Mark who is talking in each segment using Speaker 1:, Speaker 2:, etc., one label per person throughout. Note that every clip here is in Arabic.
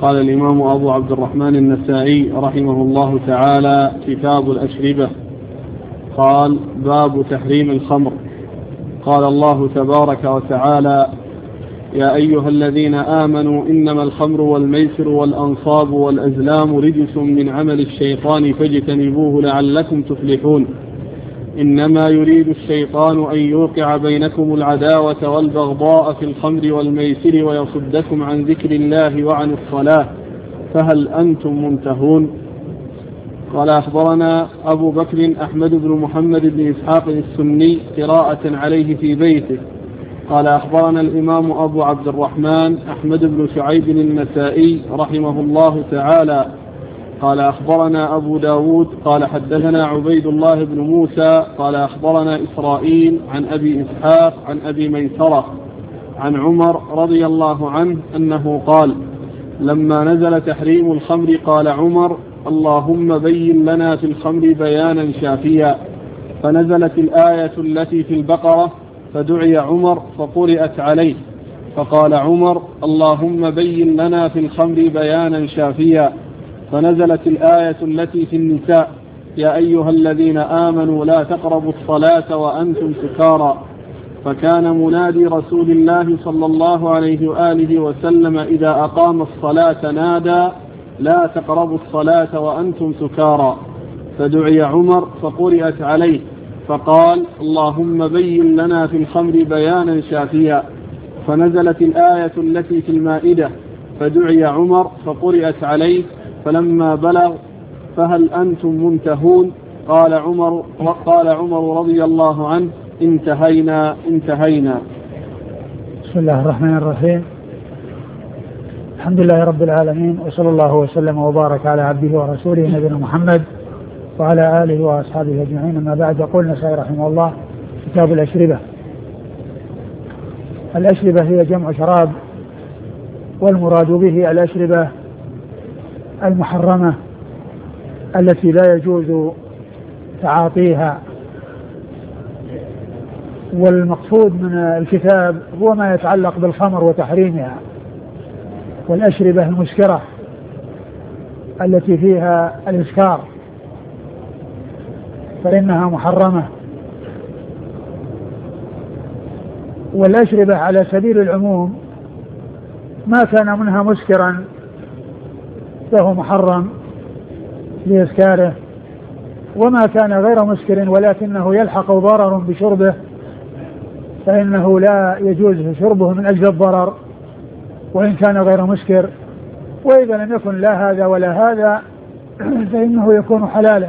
Speaker 1: قال الإمام أبو عبد الرحمن النسائي رحمه الله تعالى: كتاب الأشربة. قال: باب تحريم الخمر. قال الله تبارك وتعالى: يا أيها الذين آمنوا إنما الخمر والميسر والأنصاب والأزلام رجس من عمل الشيطان فاجتنبوه لعلكم تفلحون. إنما يريد الشيطان أن يوقع بينكم العداوة والبغضاء في الخمر والميسر ويصدكم عن ذكر الله وعن الصلاة فهل أنتم منتهون؟ قال: أخبرنا أبو بكر أحمد بن محمد بن إسحاق السني قراءة عليه في بيته. قال: أخبرنا الإمام أبو عبد الرحمن أحمد بن شعيب النسائي رحمه الله تعالى قال: أخبرنا أبو داود قال: حدثنا عبيد الله بن موسى قال: أخبرنا إسرائيل عن أبي إسحاق عن أبي ميسرة عن عمر رضي الله عنه أنه قال: لما نزل تحريم الخمر قال عمر: اللهم بين لنا في الخمر بيانا شافيا، فنزلت الآية التي في البقرة فدعي عمر فقرأت عليه، فقال عمر: اللهم بين لنا في الخمر بيانا شافيا، فنزلت الآية التي في النساء: يا أيها الذين آمنوا لا تقربوا الصلاة وأنتم سكارى. فكان منادي رسول الله صلى الله عليه وآله وسلم إذا أقام الصلاة نادى: لا تقربوا الصلاة وأنتم سكارى. فدعي عمر فقرأت عليه، فقال: اللهم بين لنا في الخمر بيانا شافيا، فنزلت الآية التي في المائدة: فدعي عمر فقرأت عليه، فلما بلغ: فهل أنتم منتهون؟ قال عمر رضي الله عنه: انتهينا.
Speaker 2: بسم الله الرحمن الرحيم. الحمد لله رب العالمين، وصلى الله وسلم وبارك على عبده ورسوله نبينا محمد وعلى آله وأصحابه أجمعين. أما بعد، يقول النسائي رحمه الله: كتاب الأشربة. الأشربة هي جمع شراب، والمراد به الأشربة المحرمة التي لا يجوز تعاطيها. والمقصود من الكتاب هو ما يتعلق بالخمر وتحريمها، والأشربة المسكرة التي فيها الإسكار فإنها محرمة. والأشربة على سبيل العموم ما كان منها مسكرا فهو محرم لإسكاره، وما كان غير مسكر ولكنه يلحق ضرر بشربه فإنه لا يجوز شربه من أجل الضرر وإن كان غير مسكر. وإذا لم يكن لا هذا ولا هذا فإنه يكون حلالا.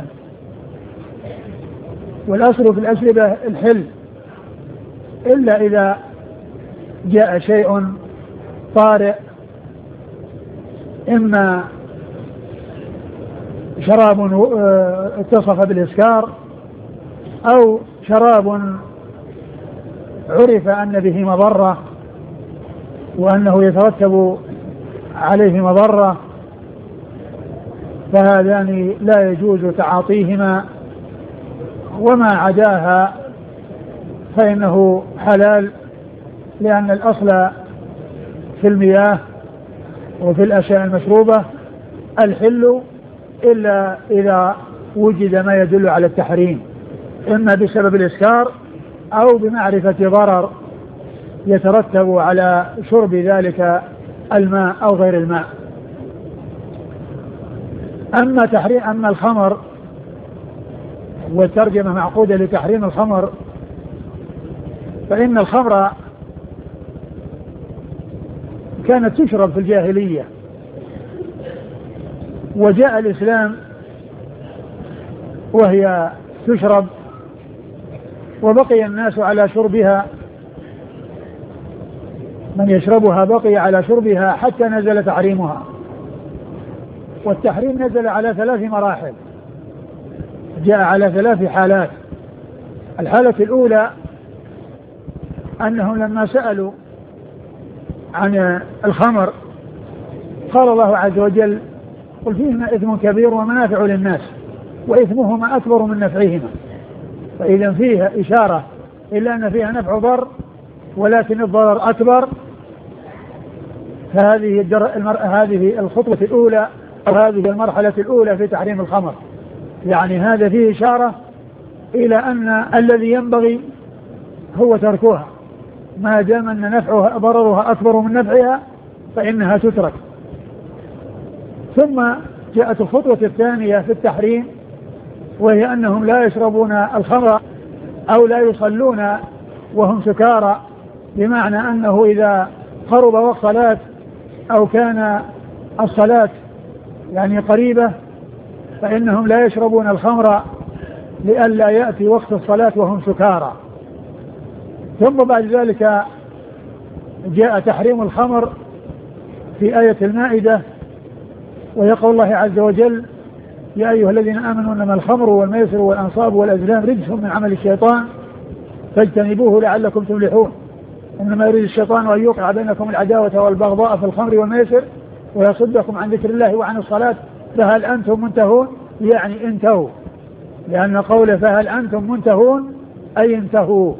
Speaker 2: والأصل في الأشربة الحل، إلا إذا جاء شيء طارئ، إما شراب اتصف بالإسكار، أو شراب عرف أن به مضرة وأنه يترتب عليه مضرة، فهذان لا يجوز تعاطيهما. وما عداها فإنه حلال، لأن الأصل في المياه وفي الأشياء المشروبة الحل، إلا إذا وجد ما يدل على التحريم، إما بسبب الإسكار أو بمعرفة ضرر يترتب على شرب ذلك الماء أو غير الماء. أما الخمر، والترجمة معقودة لتحريم الخمر، فإن الخمر كانت تشرب في الجاهلية، وجاء الإسلام وهي تشرب، وبقي الناس على شربها، من يشربها بقي على شربها حتى نزل تحريمها. والتحريم نزل على 3 مراحل، جاء على 3 حالات. الحالة الأولى أنهم لما سألوا عن الخمر قال الله عز وجل: قل فيهما إثم كبير ومنافع للناس وإثمهما أكبر من نفعهما. فإذا فيها إشارة إلا أن فيها نفع ضر، ولكن الضرر أكبر، هذه الخطوة الأولى أو هذه المرحلة الأولى في تحريم الخمر. يعني هذا فيه إشارة إلى أن الذي ينبغي هو تركها، ما دام أن نفعها ضررها أكبر من نفعها فإنها تترك. ثم جاءت الخطوة الثانية في التحريم، وهي أنهم لا يشربون الخمر أو لا يصلون وهم سكارى، بمعنى أنه إذا قرب وقت صلاة أو كان الصلاة يعني قريبة فإنهم لا يشربون الخمر لئلا يأتي وقت الصلاة وهم سكارى. ثم بعد ذلك جاء تحريم الخمر في آية المائدة، ويقول الله عز وجل: يا أيها الذين آمنوا إنما الخمر والميسر والأنصاب والأزلام رجس من عمل الشيطان فاجتنبوه لعلكم تفلحون. إنما يريد الشيطان أن يوقع بينكم العداوة والبغضاء في الخمر والميسر ويصدكم عن ذكر الله وعن الصلاة فهل أنتم منتهون، يعني انتهوا، لأن قوله فهل أنتم منتهون أي انتهوا.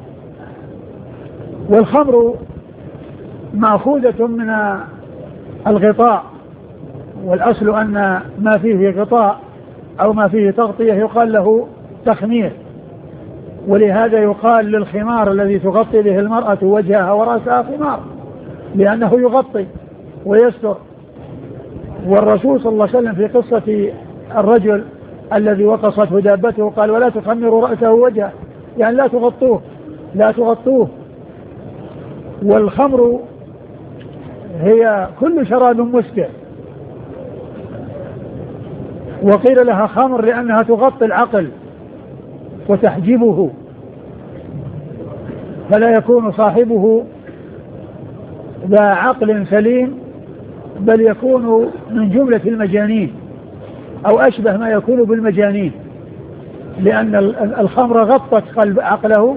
Speaker 2: والخمر مأخوذة من الغطاء، والأصل أن ما فيه غطاء أو ما فيه تغطية يقال له تخمير، ولهذا يقال للخمار الذي تغطي به المرأة وجهها ورأسها خمار، لأنه يغطي ويستر. والرسول صلى الله عليه وسلم في قصة الرجل الذي وقصته دابته قال: ولا تخمروا رأسه وجهه، يعني لا تغطوه. والخمر هي كل شراب مسكر، وقيل لها خمر لأنها تغطي العقل وتحجبه، فلا يكون صاحبه ذا عقل سليم، بل يكون من جملة المجانين أو أشبه ما يكون بالمجانين، لأن الخمر غطت قلب عقله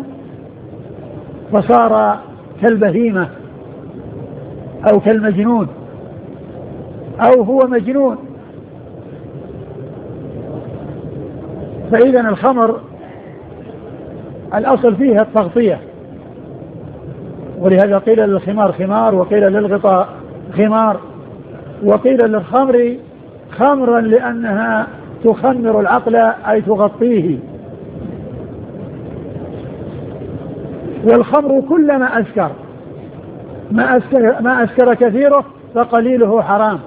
Speaker 2: فصار كالبهيمة أو كالمجنون أو هو مجنون. فإذا الخمر الأصل فيها التغطية، ولهذا قيل للخمار خمار، وقيل للغطاء خمار، وقيل للخمر خمرا لأنها تخمر العقل أي تغطيه. والخمر كلما أسكر ما أسكر كثيره فقليله حرام،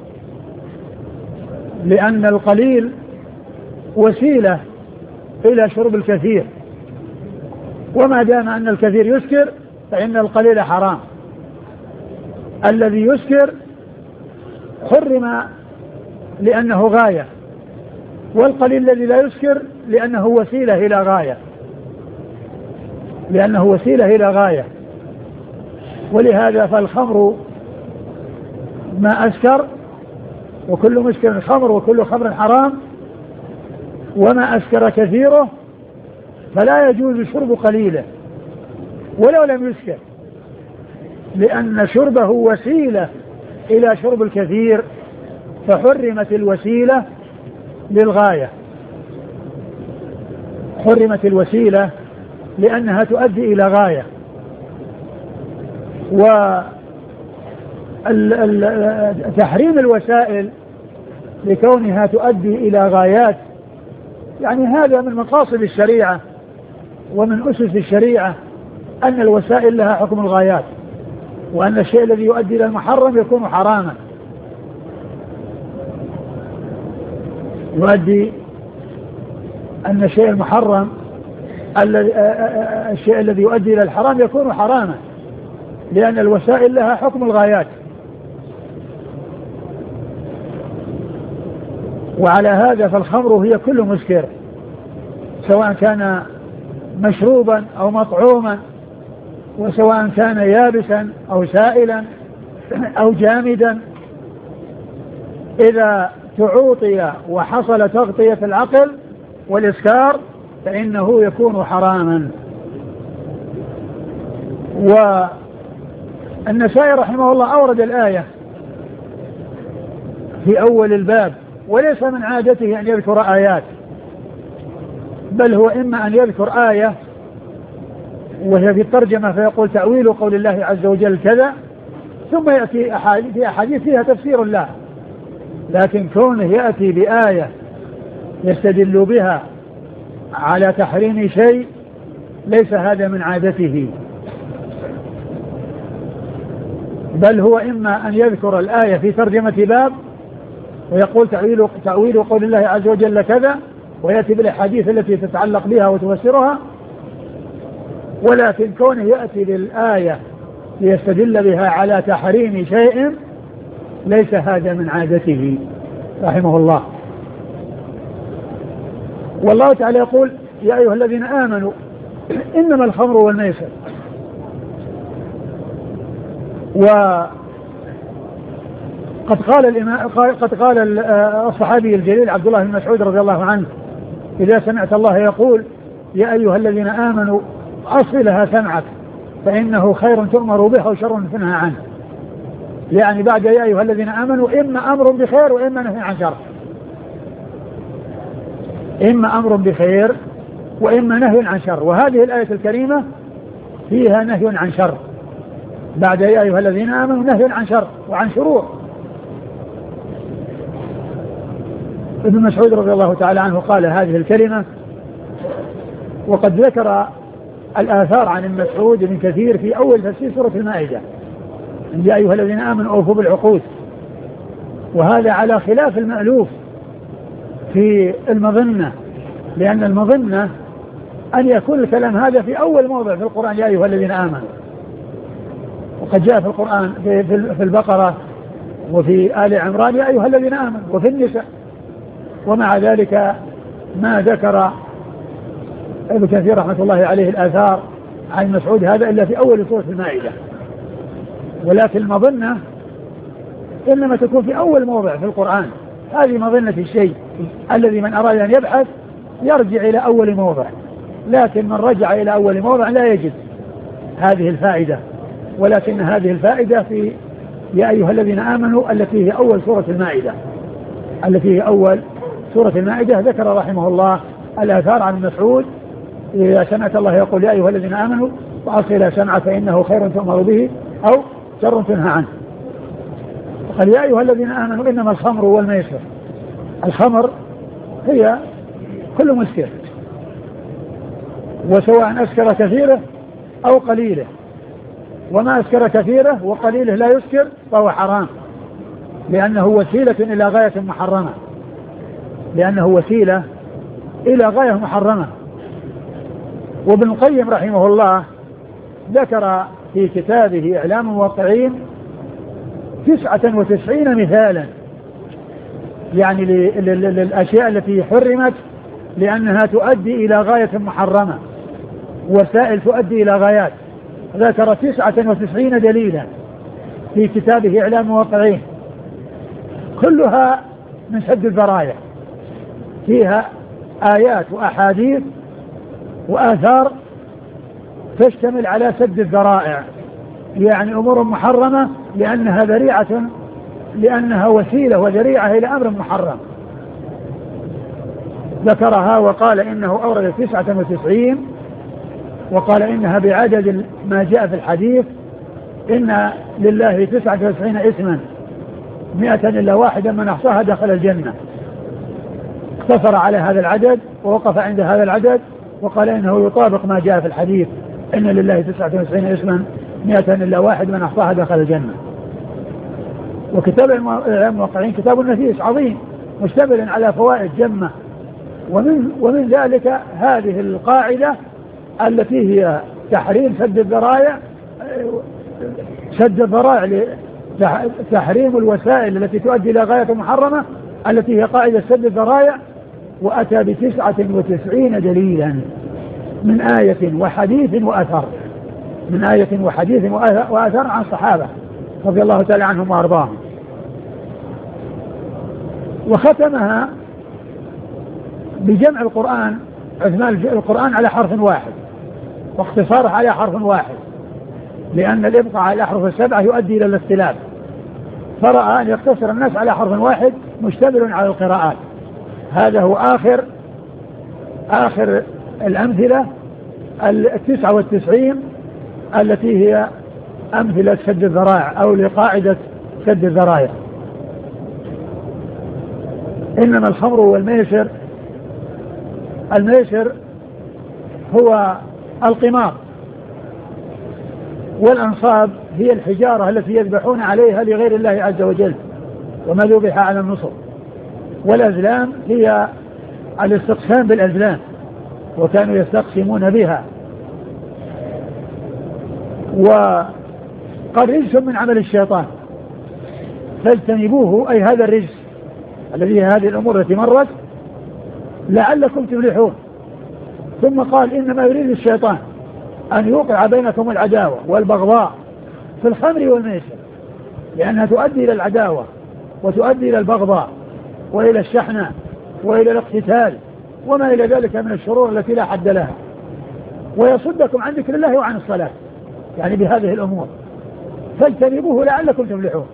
Speaker 2: لأن القليل وسيلة إلى شرب الكثير، وما دام أن الكثير يسكر فإن القليل حرام. الذي يسكر حرم لأنه غاية، والقليل الذي لا يسكر لأنه وسيلة إلى غاية، ولهذا فالخمر ما أسكر، وكل مسكر خمر، وكل خمر حرام، وما أسكر كثيره فلا يجوز شرب قليله ولو لم يسكر، لأن شربه وسيلة إلى شرب الكثير، فحرمت الوسيلة للغاية، حرمت الوسيلة لأنها تؤدي إلى غاية. وتحريم الوسائل لكونها تؤدي إلى غايات، يعني هذا من مقاصد الشريعة ومن أسس الشريعة، أن الوسائل لها حكم الغايات، وأن الشيء الذي يؤدي إلى المحرم يكون حراما، يؤدي أن الشيء المحرم الشيء الذي يؤدي إلى الحرام يكون حراما، لأن الوسائل لها حكم الغايات. وعلى هذا فالخمر هي كل مسكر، سواء كان مشروبا أو مطعوما، وسواء كان يابسا أو سائلا أو جامدا، إذا تعوطي وحصل تغطية العقل والإسكار فإنه يكون حراما. والنسائي رحمه الله أورد الآية في أول الباب، وليس من عادته أن يذكر آيات، بل هو إما أن يذكر آية وهي في الترجمة فيقول تأويل قول الله عز وجل كذا، ثم يأتي أحاديث فيها تفسير له، لكن كونه يأتي بآية يستدل بها على تحريم شيء ليس هذا من عادته، بل هو إما أن يذكر الآية في ترجمة باب ويقول تأويل قول الله عز وجل كذا ويأتي بالأحاديث التي تتعلق بها وتفسرها، ولكن كونه يأتي بالآية ليستدل بها على تحريم شيء ليس هذا من عادته رحمه الله. والله تعالى يقول يا أيها الذين آمنوا إنما الخمر والميسر، قد قال الصحابي الجليل عبد الله بن مسعود رضي الله عنه إذا سمعت الله يقول يا أيها الذين آمنوا أصغِ لها سمعك فإنه خير تؤمر به وشر تنهى عنه، يعني بعد يا أيها الذين آمنوا إما أمر بخير وإما نهي عن شر، إما أمر بخير وإما نهي عن شر، وهذه الآية الكريمة فيها نهي عن شر، بعد يا أيها الذين آمنوا نهي عن شر وعن شرور. ابن مسعود رضي الله تعالى عنه قال هذه الكلمة، وقد ذكر الآثار عن المسعود بن كثير في أول تفسير سورة المائدة يا أيها الذين آمنوا أوفوا بالعقود، وهذا على خلاف المألوف في المظنة، لأن المظنة أن يكون الكلام هذا في أول موضع في القرآن يا أيها الذين آمنوا، وقد جاء في القرآن في البقرة وفي آل عمران يا أيها الذين آمنوا وفي النساء، ومع ذلك ما ذكر ابن كثير رحمة الله عليه الآثار عن مسعود هذا إلا في أول سورة المائدة، ولكن المظنة إنما تكون في أول موضع في القرآن، هذه مظنة الشيء الذي من أراد أن يبحث يرجع إلى أول موضع، لكن من رجع إلى أول موضع لا يجد هذه الفائدة، ولكن هذه الفائدة في يا أيها الذين آمنوا التي هي أول سورة المائدة، التي هي أول سورة المائدة. ذكر رحمه الله الآثار عن مسعود إذا سمعت الله يقول يا أيها الذين آمنوا وأصغِ لها سمعك فإنه خير تؤمر به أو شر تنهى عنه. وقال يا أيها الذين آمنوا إنما الخمر والميسر، الخمر هي كل مسكر، وسواء أسكر كثيره أو قليله، وما أسكر كثيره وقليله لا يسكر فهو حرام، لأنه وسيلة إلى غاية محرمة، لأنه وسيلة إلى غاية محرمة. وابن القيم رحمه الله ذكر في كتابه إعلام الموقعين 99 مثالا، يعني للأشياء التي حرمت لأنها تؤدي إلى غاية محرمة، وسائل تؤدي إلى غايات، ذكر 99 دليلا في كتابه إعلام الموقعين، كلها من سد الذرائع، فيها آيات وأحاديث وآثار تشتمل على سد الذرائع، يعني أمور محرمة لأنها ذريعة، لأنها وسيلة وذريعة إلى أمر محرم. ذكرها وقال إنه أورد 99، وقال إنها بعدد ما جاء في الحديث إن لله 99 اسما 100 إلا واحدا من أحصاها دخل الجنة، اقتصر على هذا العدد ووقف عند هذا العدد، وقال إنه يطابق ما جاء في الحديث إن لله 99 اسما 100 إلا واحد من أحصاها دخل الجنة. وكتاب الموقعين كتاب نفيس عظيم مشتمل على فوائد جمة، ومن ذلك هذه القاعدة التي هي تحريم سد الذرائع، سد الذرائع تحريم الوسائل التي تؤدي إلى غاية محرمة، التي هي قاعدة سد الذرائع، وأتى ب99 دليلا من آية وحديث وأثر، من آية وحديث وأثر عن صحابة رضي الله تعالى عنهم وأرضاهم. وختمها بجمع القرآن، عثمان القرآن على حرف واحد واختصاره على حرف واحد، لأن الإبقاء على الأحرف السبعة يؤدي إلى الاختلاف، فرأى أن يقتصر الناس على حرف واحد مشتمل على القراءات. هذا هو آخر الأمثلة 99 التي هي أمثلة سد الذرائع أو لقاعدة سد الذرائع. إنما الخمر والميسر، الميسر هو القمار، والأنصاب هي الحجارة التي يذبحون عليها لغير الله عز وجل وما ذبح على النصب، والأزلام هي الاستقسام بالأزلام وكانوا يستقسمون بها. وقد رجس من عمل الشيطان فاجتنبوه، أي هذا الرجس الذي هي هذه الأمور التي مرت لعلكم تفلحون. ثم قال إنما يريد الشيطان أن يوقع بينكم العداوة والبغضاء في الخمر والميسر، لأنها تؤدي إلى العداوة وتؤدي إلى البغضاء وإلى الشحنة وإلى الاقتتال وما إلى ذلك من الشرور التي لا حد لها، ويصدكم عن ذكر الله وعن الصلاة، يعني بهذه الأمور فاجتنبوه لعلكم تفلحون.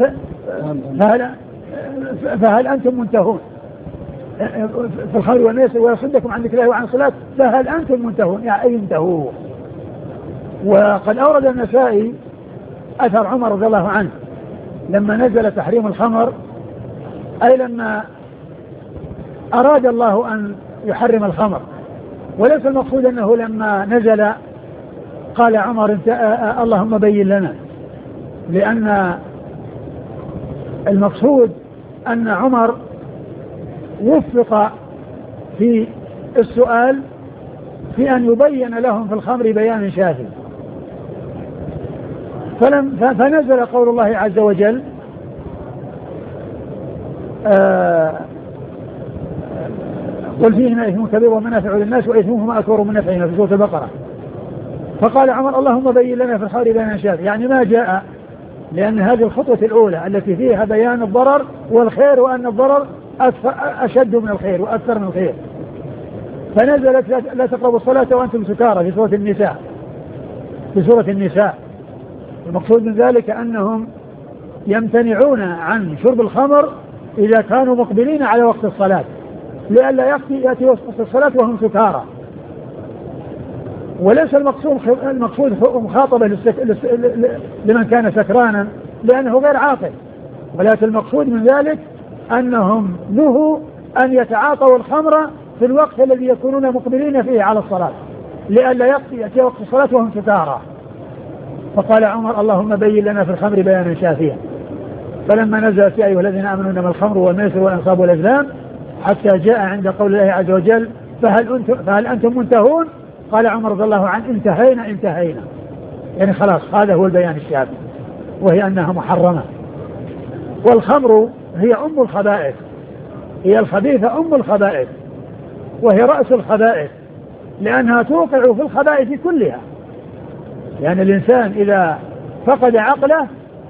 Speaker 2: فهل أنتم منتهون في الخمر والميسر ويصدكم عن ذكر الله وعن الصلاة؟ فهل أنتم منتهون؟ يعني أي انتهوا. وقد أورد النسائي أثر عمر رضي الله عنه لما نزل تحريم الخمر، أي لما أراد الله أن يحرم الخمر، وليس المقصود أنه لما نزل قال عمر اللهم بين لنا، لأن المقصود أن عمر وفق في السؤال في أن يبين لهم في الخمر بيان شافي، فنزل قول الله عز وجل قل فيهما إثم كبير ومنافع للناس وإثمهما أكبر من نفعهما في سورة البقرة. فقال عمر اللهم بين لنا في الخمر بيان شافي، يعني ما جاء، لأن هذه الخطوة الأولى التي فيها بيان الضرر والخير، وأن الضرر أشد من الخير وأكثر من الخير. فنزلت لا تقربوا الصلاة وأنتم سكارى في سورة النساء. المقصود من ذلك أنهم يمتنعون عن شرب الخمر إذا كانوا مقبلين على وقت الصلاة، لئلا يأتي وقت الصلاة وهم سكارى. وليس المقصود مخاطبة لمن كان سكرانا لأنه غير عاقل، ولكن المقصود من ذلك أنهم نهوا أن يتعاطوا الخمر في الوقت الذي يكونون مقبلين فيه على الصلاة، لئلا يأتي وقت الصلاة وهم سكارى. فقال عمر اللهم بين لنا في الخمر بيانا شافيا. فلما نزلت يا أيها الذين آمنوا إنما الخمر والميسر والأنصاب والأزلام حتى جاء عند قول الله عز وجل فهل أنتم منتهون، قال عمر رضي الله عنه انتهينا، يعني خلاص هذا هو البيان الشافي، وهي أنها محرمة. والخمر هي أم الخبائث، هي الخبيثة أم الخبائث، وهي رأس الخبائث، لأنها توقع في الخبائث كلها. يعني الإنسان إذا فقد عقله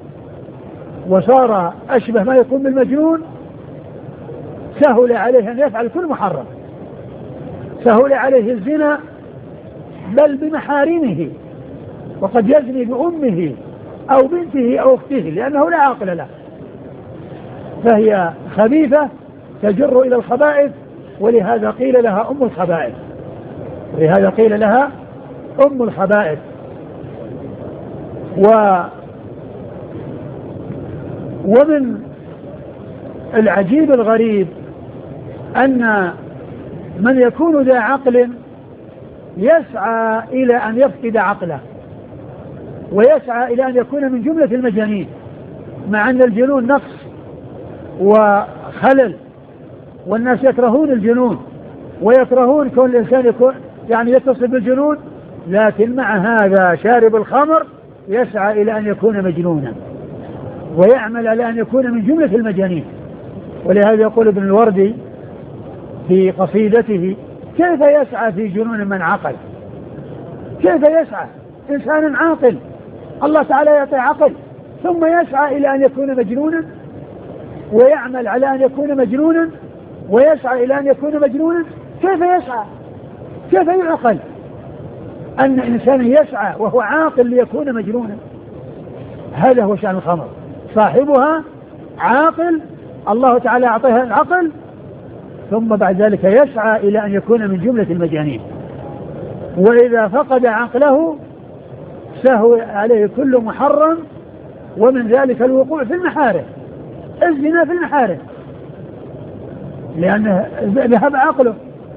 Speaker 2: وصار أشبه ما يكون بالمجنون سهل عليه أن يفعل كل محرم، سهل عليه الزنا بل بمحارمه، وقد يزني بأمه أو بنته أو أخته لأنه لا عقل له. فهي خبيثة تجر إلى الخبائث، ولهذا قيل لها أم الخبائث. ومن العجيب الغريب أن من يكون ذا عقل يسعى إلى أن يفقد عقله، ويسعى إلى أن يكون من جملة المجانين، مع أن الجنون نقص وخلل، والناس يكرهون الجنون ويكرهون كون الإنسان يكون يعني يتصل بالجنون، لكن مع هذا شارب الخمر يسعى إلى أن يكون مجنونا ويعمل على أن يكون من جملة المجانين. ولهذا يقول ابن الوردي في قصيدته كيف يسعى في جنون من عقل، كيف يسعى إنسان عاقل الله تعالى يعطي عقل ثم يسعى إلى أن يكون مجنونا ويعمل على أن يكون مجنونا ويسعى إلى أن يكون مجنونا. كيف يسعى؟ كيف يعقل أن إنسان يسعى وهو عاقل ليكون مجنونا؟ هذا هو شأن الخمر، صاحبها عاقل الله تعالى أعطيها العقل، ثم بعد ذلك يسعى إلى أن يكون من جملة المجانين. وإذا فقد عقله سهو عليه كل محرم، ومن ذلك الوقوع في المحارم، الزنا في المحارم، لأنه ذهب عقله.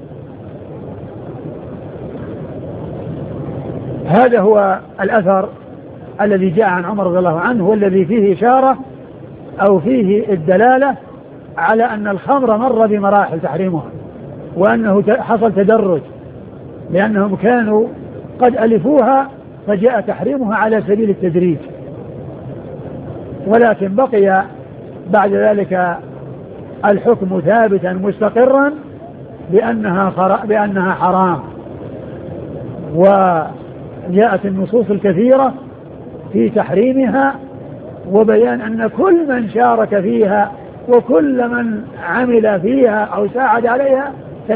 Speaker 2: هذا هو الأثر الذي جاء عن عمر رضي الله عنه، والذي فيه إشارة أو فيه الدلالة على أن الخمر مر بمراحل تحريمها، وأنه حصل تدرج، لأنهم كانوا قد ألفوها فجاء تحريمها على سبيل التدريج، ولكن بقي بعد ذلك الحكم ثابتا مستقرا بأنها حرام. وجاءت النصوص الكثيرة في تحريمها وبيان أن كل من شارك فيها وكل من عمل فيها أو ساعد عليها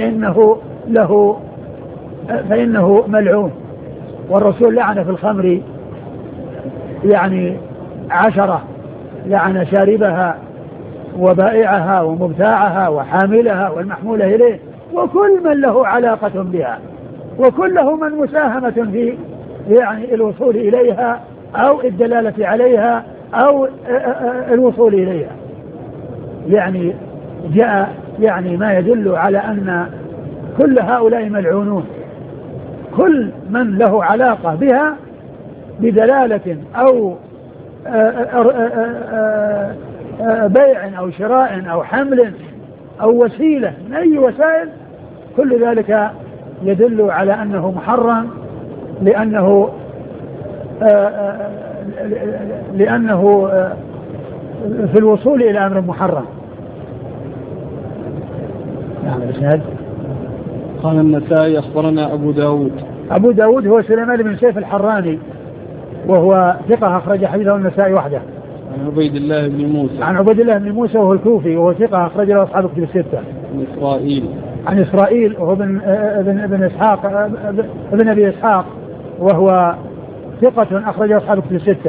Speaker 2: فإنه ملعون. والرسول لعن في الخمر 10، لعن شاربها وبائعها ومبتاعها وحاملها والمحمولة إليه وكل من له علاقة بها وكله من مساهمة في الوصول إليها أو الدلالة عليها أو الوصول إليها. جاء ما يدل على أن كل هؤلاء ملعونون، كل من له علاقة بها بدلالة أو بيع أو شراء أو حمل أو وسيلة من أي وسائل، كل ذلك يدل على أنه محرم، لأنه في الوصول إلى أمر محرم. نعم. الإسناد
Speaker 1: قال النسائي أخبرنا أبو داود
Speaker 2: هو سليمان بن سيف الحراني، وهو ثقة أخرج حديثه النسائي وحده.
Speaker 1: عن عبيد الله بن موسى وهو الكوفي، وهو ثقة أخرج له أصحاب الكتب الستة. عن إسرائيل وهو ابن أبي إسحاق، وهو ثقة أخرج أصحاب الكتب الستة.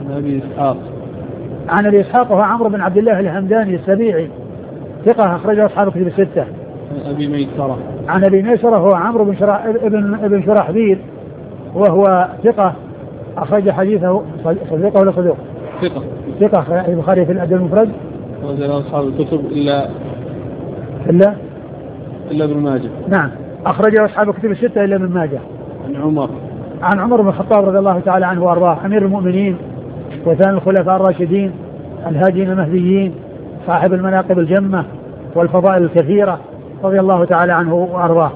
Speaker 1: عن أبي إسحاق وهو عمرو بن عبد الله الهمداني السبيعي، ثقة أخرج أصحاب الكتب الستة. عن أبي ميسرة هو عمرو بن شراحبيل، وهو ثقة أخرج حديثه. صديقه ولا صدوق؟ ثقة البخاري في الأدب المفرد وزال أصحاب الكتب
Speaker 2: إلا
Speaker 1: ابن ماجه.
Speaker 2: نعم، أخرج أصحاب الكتب الستة إلا ابن ماجه. عن عمر بن الخطاب رضي الله تعالى عنه وأرضاه، أمير المؤمنين وثاني الخلفاء الراشدين الهادين المهديين، صاحب المناقب الجمة والفضائل الكثيرة، رضي الله تعالى عنه وأرضاه.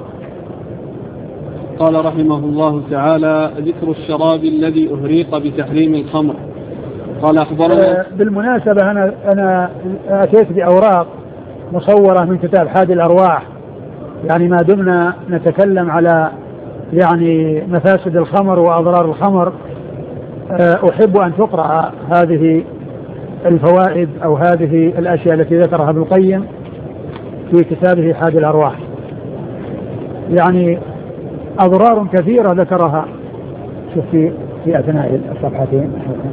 Speaker 1: قال رحمه الله تعالى: ذكر الشراب الذي أهريق بتحريم الخمر. قال أخبرنا.
Speaker 2: بالمناسبة أنا أتيت بأوراق مصورة من كتاب حادي الأرواح، ما دمنا نتكلم على مفاسد الخمر وأضرار الخمر، أحب أن تقرأ هذه الفوائد أو هذه الأشياء التي ذكرها ابن القيم في كتابه حادي الأرواح. أضرار كثيرة ذكرها. شوف في أثناء الصفحتين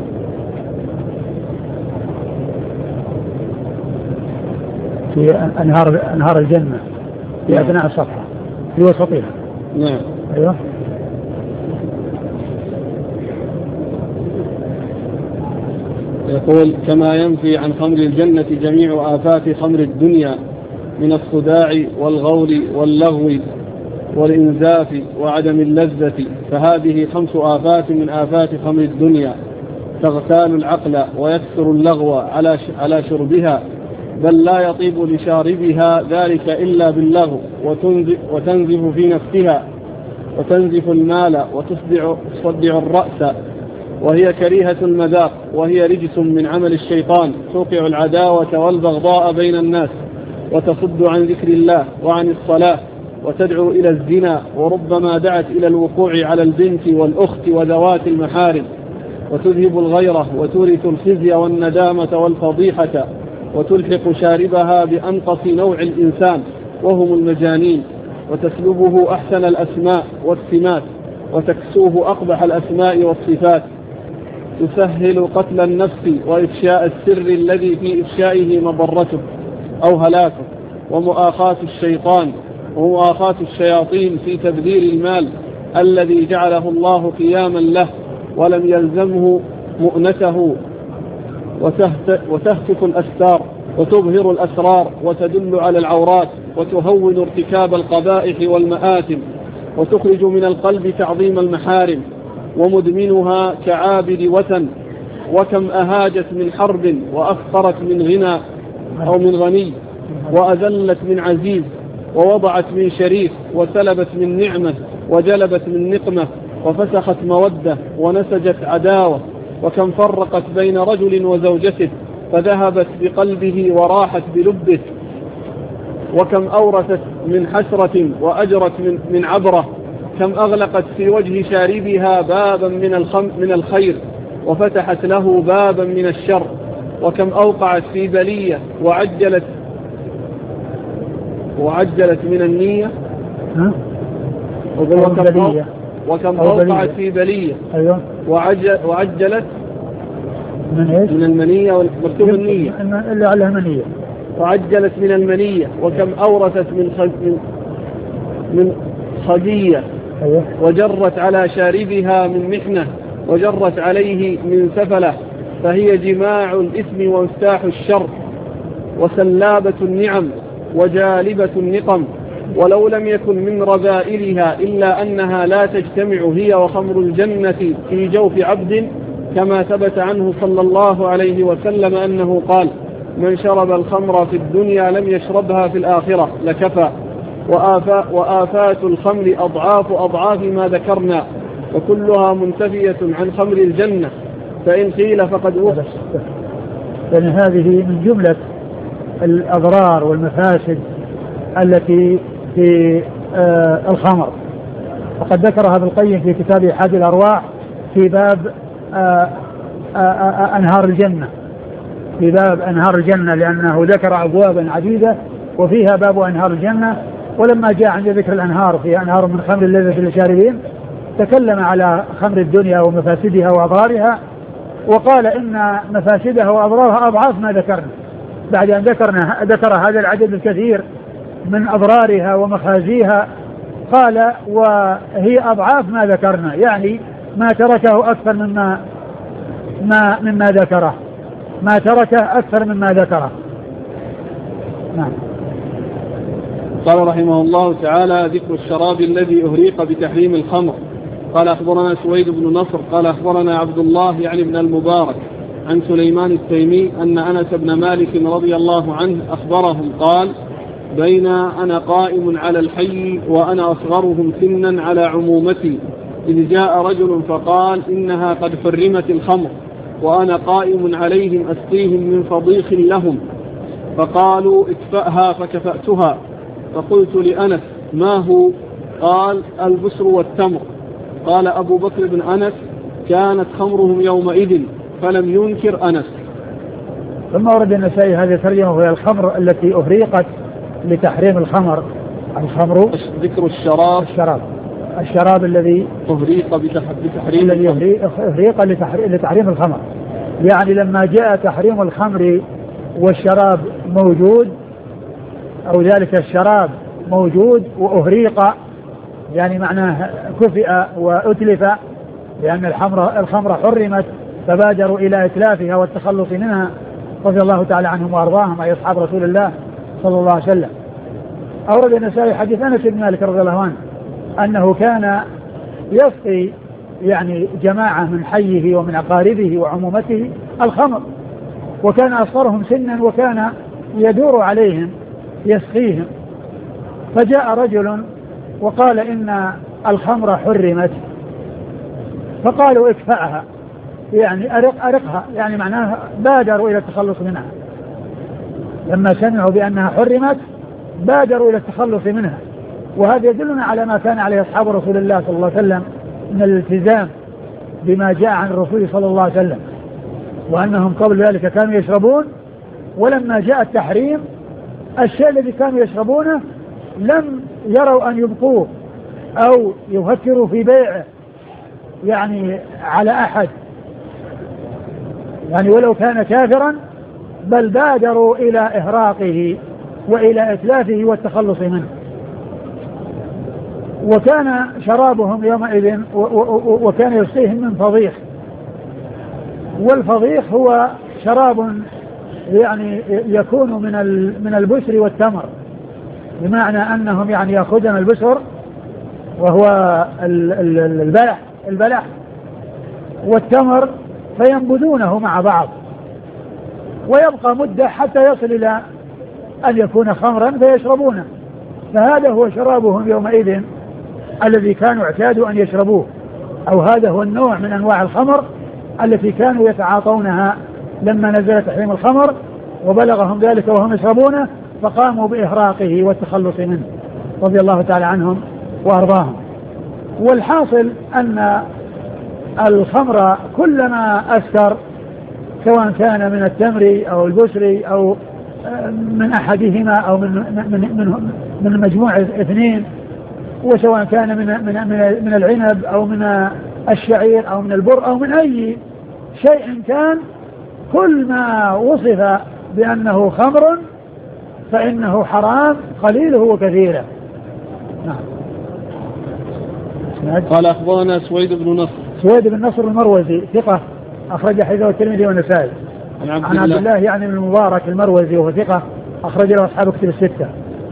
Speaker 2: في أنهار الجنة في أثناء الصفحة في وسطها.
Speaker 1: نعم.
Speaker 2: أيوه.
Speaker 1: يقول: كما ينفي عن خمر الجنة جميع آفات خمر الدنيا من الصداع والغول واللغو والإنزاف وعدم اللذة، فهذه 5 آفات من آفات خمر الدنيا تغتال العقل ويكثر اللغو على شربها، بل لا يطيب لشاربها ذلك إلا باللغو، وتنزف في نفسها وتنزف المال وتصدع الرأس، وهي كريهة المذاق، وهي رجس من عمل الشيطان توقع العداوة والبغضاء بين الناس، وتصد عن ذكر الله وعن الصلاة، وتدعو إلى الزنا، وربما دعت إلى الوقوع على البنت والأخت وذوات المحارم، وتذهب الغيرة وتورث الخزي والندامة والفضيحة، وتلحق شاربها بأنقص نوع الإنسان وهم المجانين، وتسلبه أحسن الأسماء والسمات، وتكسوه أقبح الأسماء والصفات، تسهل قتل النفس وإفشاء السر الذي في إفشائه مضرته أو هلاكه، ومؤاخاة الشيطان ومؤاخاة الشياطين في تبذير المال الذي جعله الله قياما له، ولم يلزمه مؤنته، وتهتك الأستار وتظهر الأسرار وتدل على العورات وتهون ارتكاب القبائح والمآثم، وتخرج من القلب تعظيم المحارم، ومدمنها كعابد وثن. وكم أهاجت من حرب وأفقرت من غنى أو من غني، وأذلت من عزيز، ووضعت من شريف، وسلبت من نعمة، وجلبت من نقمة، وفسخت مودة، ونسجت عداوة. وكم فرقت بين رجل وزوجته فذهبت بقلبه وراحت بلبه. وكم أورثت من حسرة وأجرت من عبرة. كم أغلقت في وجه شاربها بابا من الخير وفتحت له بابا من الشر. وكم أوقعت في بلية وعجلت من النية. وكم أوقعت في بلية وعجلت من المنية، ومكتوب النية
Speaker 2: اللي عليها منية،
Speaker 1: وعجلت من المنية. وكم أورثت من خجية، وجرت على شاربها من محنة، وجرت عليه من سفلة. فهي جماع الإثم ومفتاح الشر، وسلابة النعم، وجالبة النقم. ولو لم يكن من رذائلها إلا أنها لا تجتمع هي وخمر الجنة في جوف عبد، كما ثبت عنه صلى الله عليه وسلم أنه قال: من شرب الخمر في الدنيا لم يشربها في الآخرة لكفى. وآفات الخمر أضعاف ما ذكرنا، وكلها منتفية عن خمر الجنة. فإن قيل فقد وصف.
Speaker 2: يعني هذه من جملة الأضرار والمفاسد التي في الخمر، وقد ذكرها ابن القيم في كتاب إحاد الأرواح في باب أنهار الجنة، في باب أنهار الجنة، لأنه ذكر أبوابا عديدة وفيها باب أنهار الجنة. ولما جاء عند ذكر الأنهار في أنهار من خمر اللذة للشاربين تكلم على خمر الدنيا ومفاسدها وأضرارها، وقال إن مفاسدها وأضرارها أضعاف ما ذكرنا. بعد أن ذكر هذا العدد الكثير من أضرارها ومخازيها قال: وهي أضعاف ما ذكرنا، يعني ما تركه أكثر مما ذكره، ما تركه أكثر مما ذكره. نعم.
Speaker 1: قال رحمه الله تعالى: ذكر الشراب الذي أهريق بتحريم الخمر. قال أخبرنا سويد بن نصر قال أخبرنا عبد الله يعني بن المبارك عن سليمان التيمي أن أنس بن مالك رضي الله عنه أخبرهم قال: بين أنا قائم على الحي وأنا أصغرهم سنا على عمومتي، إذ جاء رجل فقال: إنها قد حرمت الخمر، وأنا قائم عليهم أسقيهم من فضيخ لهم، فقالوا: اكفأها، فكفأتها. فقلت لأنس: ما هو؟ قال: البسر والتمر. قال أبو بكر بن أنس: كانت خمرهم يومئذ، فلم ينكر أنس.
Speaker 2: ثم ورد النسائي هذه الترجمة وهي الخمر التي أهريقت لتحريم الخمر. الخمر
Speaker 1: ذكر
Speaker 2: الشراب الذي
Speaker 1: أهريق بتحريم
Speaker 2: الذي أهريق لتحريم الخمر، يعني لما جاء تحريم الخمر والشراب موجود، أو ذلك الشراب موجود وأهريق، يعني معناه كفئ وأتلف، لأن الخمر حرمت فبادروا إلى إتلافها والتخلص منها رضي الله تعالى عنهم وأرضاهم أي أصحاب رسول الله صلى الله عليه وسلم. أورد النسائي حديث أنس بن مالك رضي الله عنه أنه كان يسقي يعني جماعة من حيه ومن أقاربه وعمومته الخمر، وكان أصغرهم سنا وكان يدور عليهم يسقيهم. فجاء رجل وقال: إن الخمر حرمت، فقالوا: اكفأها، يعني أرقها، يعني معناها بادروا إلى التخلص منها. لما سمعوا بأنها حرمت بادروا إلى التخلص منها. وهذا يدلنا على ما كان عليه أصحاب رسول الله صلى الله عليه وسلم من الالتزام بما جاء عن الرسول صلى الله عليه وسلم، وأنهم قبل ذلك كانوا يشربون، ولما جاء التحريم الشيء الذي كانوا يشربونه لم يروا أن يبقوه أو يفكروا في بيعه يعني على أحد، يعني ولو كان كافرا، بل بادروا إلى إهراقه وإلى إتلافه والتخلص منه. وكان شرابهم يومئذ وكان يسقيهم من فضيخ، والفضيخ هو شراب يعني يكون من البسر والتمر، بمعنى أنهم يعني يأخذون البسر وهو البلح والتمر فينبذونه مع بعض، ويبقى مدة حتى يصل إلى أن يكون خمرا فيشربونه. فهذا هو شرابهم يومئذ الذي كانوا اعتادوا أن يشربوه، أو هذا هو النوع من أنواع الخمر التي كانوا يتعاطونها لما نزل تحريم الخمر وبلغهم ذلك وهم يشربونه، فقاموا بإهراقه والتخلص منه رضي الله تعالى عنهم وأرضاهم. والحاصل أن الخمر كلما أسكر، سواء كان من التمر أو البسر أو من أحدهما أو من مجموعة اثنين، وسواء كان من العنب أو من الشعير أو من البر أو من أي شيء كان، كل ما وصف بأنه خمر فإنه حرام قليله وكثيره. نعم.
Speaker 1: قال أخبرنا سويد بن نصر.
Speaker 2: سويد بن نصر المروزي ثقة أخرج حديثه الترمذي والنسائي. عن عبد الله يعني من المبارك المروزي وهو ثقة أخرج له أصحاب كتب الستة.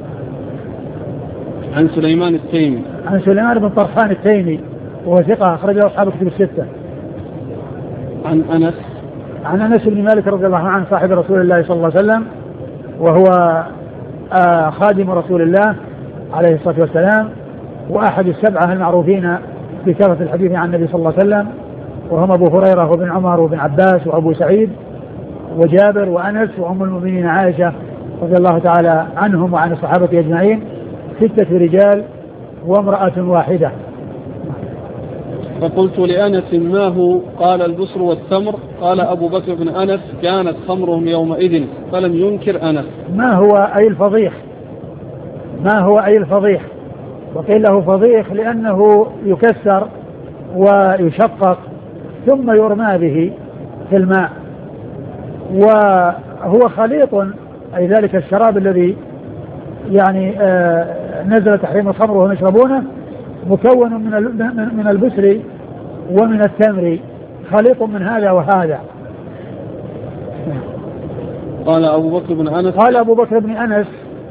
Speaker 1: عن سليمان التيمي.
Speaker 2: عن سليمان بن طرخان التيمي وهو ثقة أخرج له أصحاب كتب الستة.
Speaker 1: عن أنس.
Speaker 2: عن أنس بن مالك رضي الله عنه صاحب رسول الله صلى الله عليه وسلم، وهو خادم رسول الله عليه الصلاة والسلام، وأحد السبعة المعروفين بكثرة الحديث عن النبي صلى الله عليه وسلم، وهم أبو هريرة وابن عمر وابن عباس وأبو سعيد وجابر وأنس وأم المؤمنين عائشة رضي الله تعالى عنهم وعن الصحابة أجمعين، 6 رجال وامرأة واحدة.
Speaker 1: فقلت لأنس ما هو؟ قال البسر والتمر. قال أبو بكر بن أنس كانت خمرهم يومئذ، فلم ينكر أنس.
Speaker 2: ما هو أي الفضيخ؟ ما هو أي الفضيخ؟ وقيل له فضيخ لأنه يكسر ويشقق ثم يرمى به في الماء، وهو خليط، أي ذلك الشراب الذي يعني نزل تحريم الخمر وهم يشربونه، مكون من البسر ومن التمر، خليط من هذا وهذا.
Speaker 1: قال أبو بكر بن أنس.
Speaker 2: قال أبو بكر بن أنس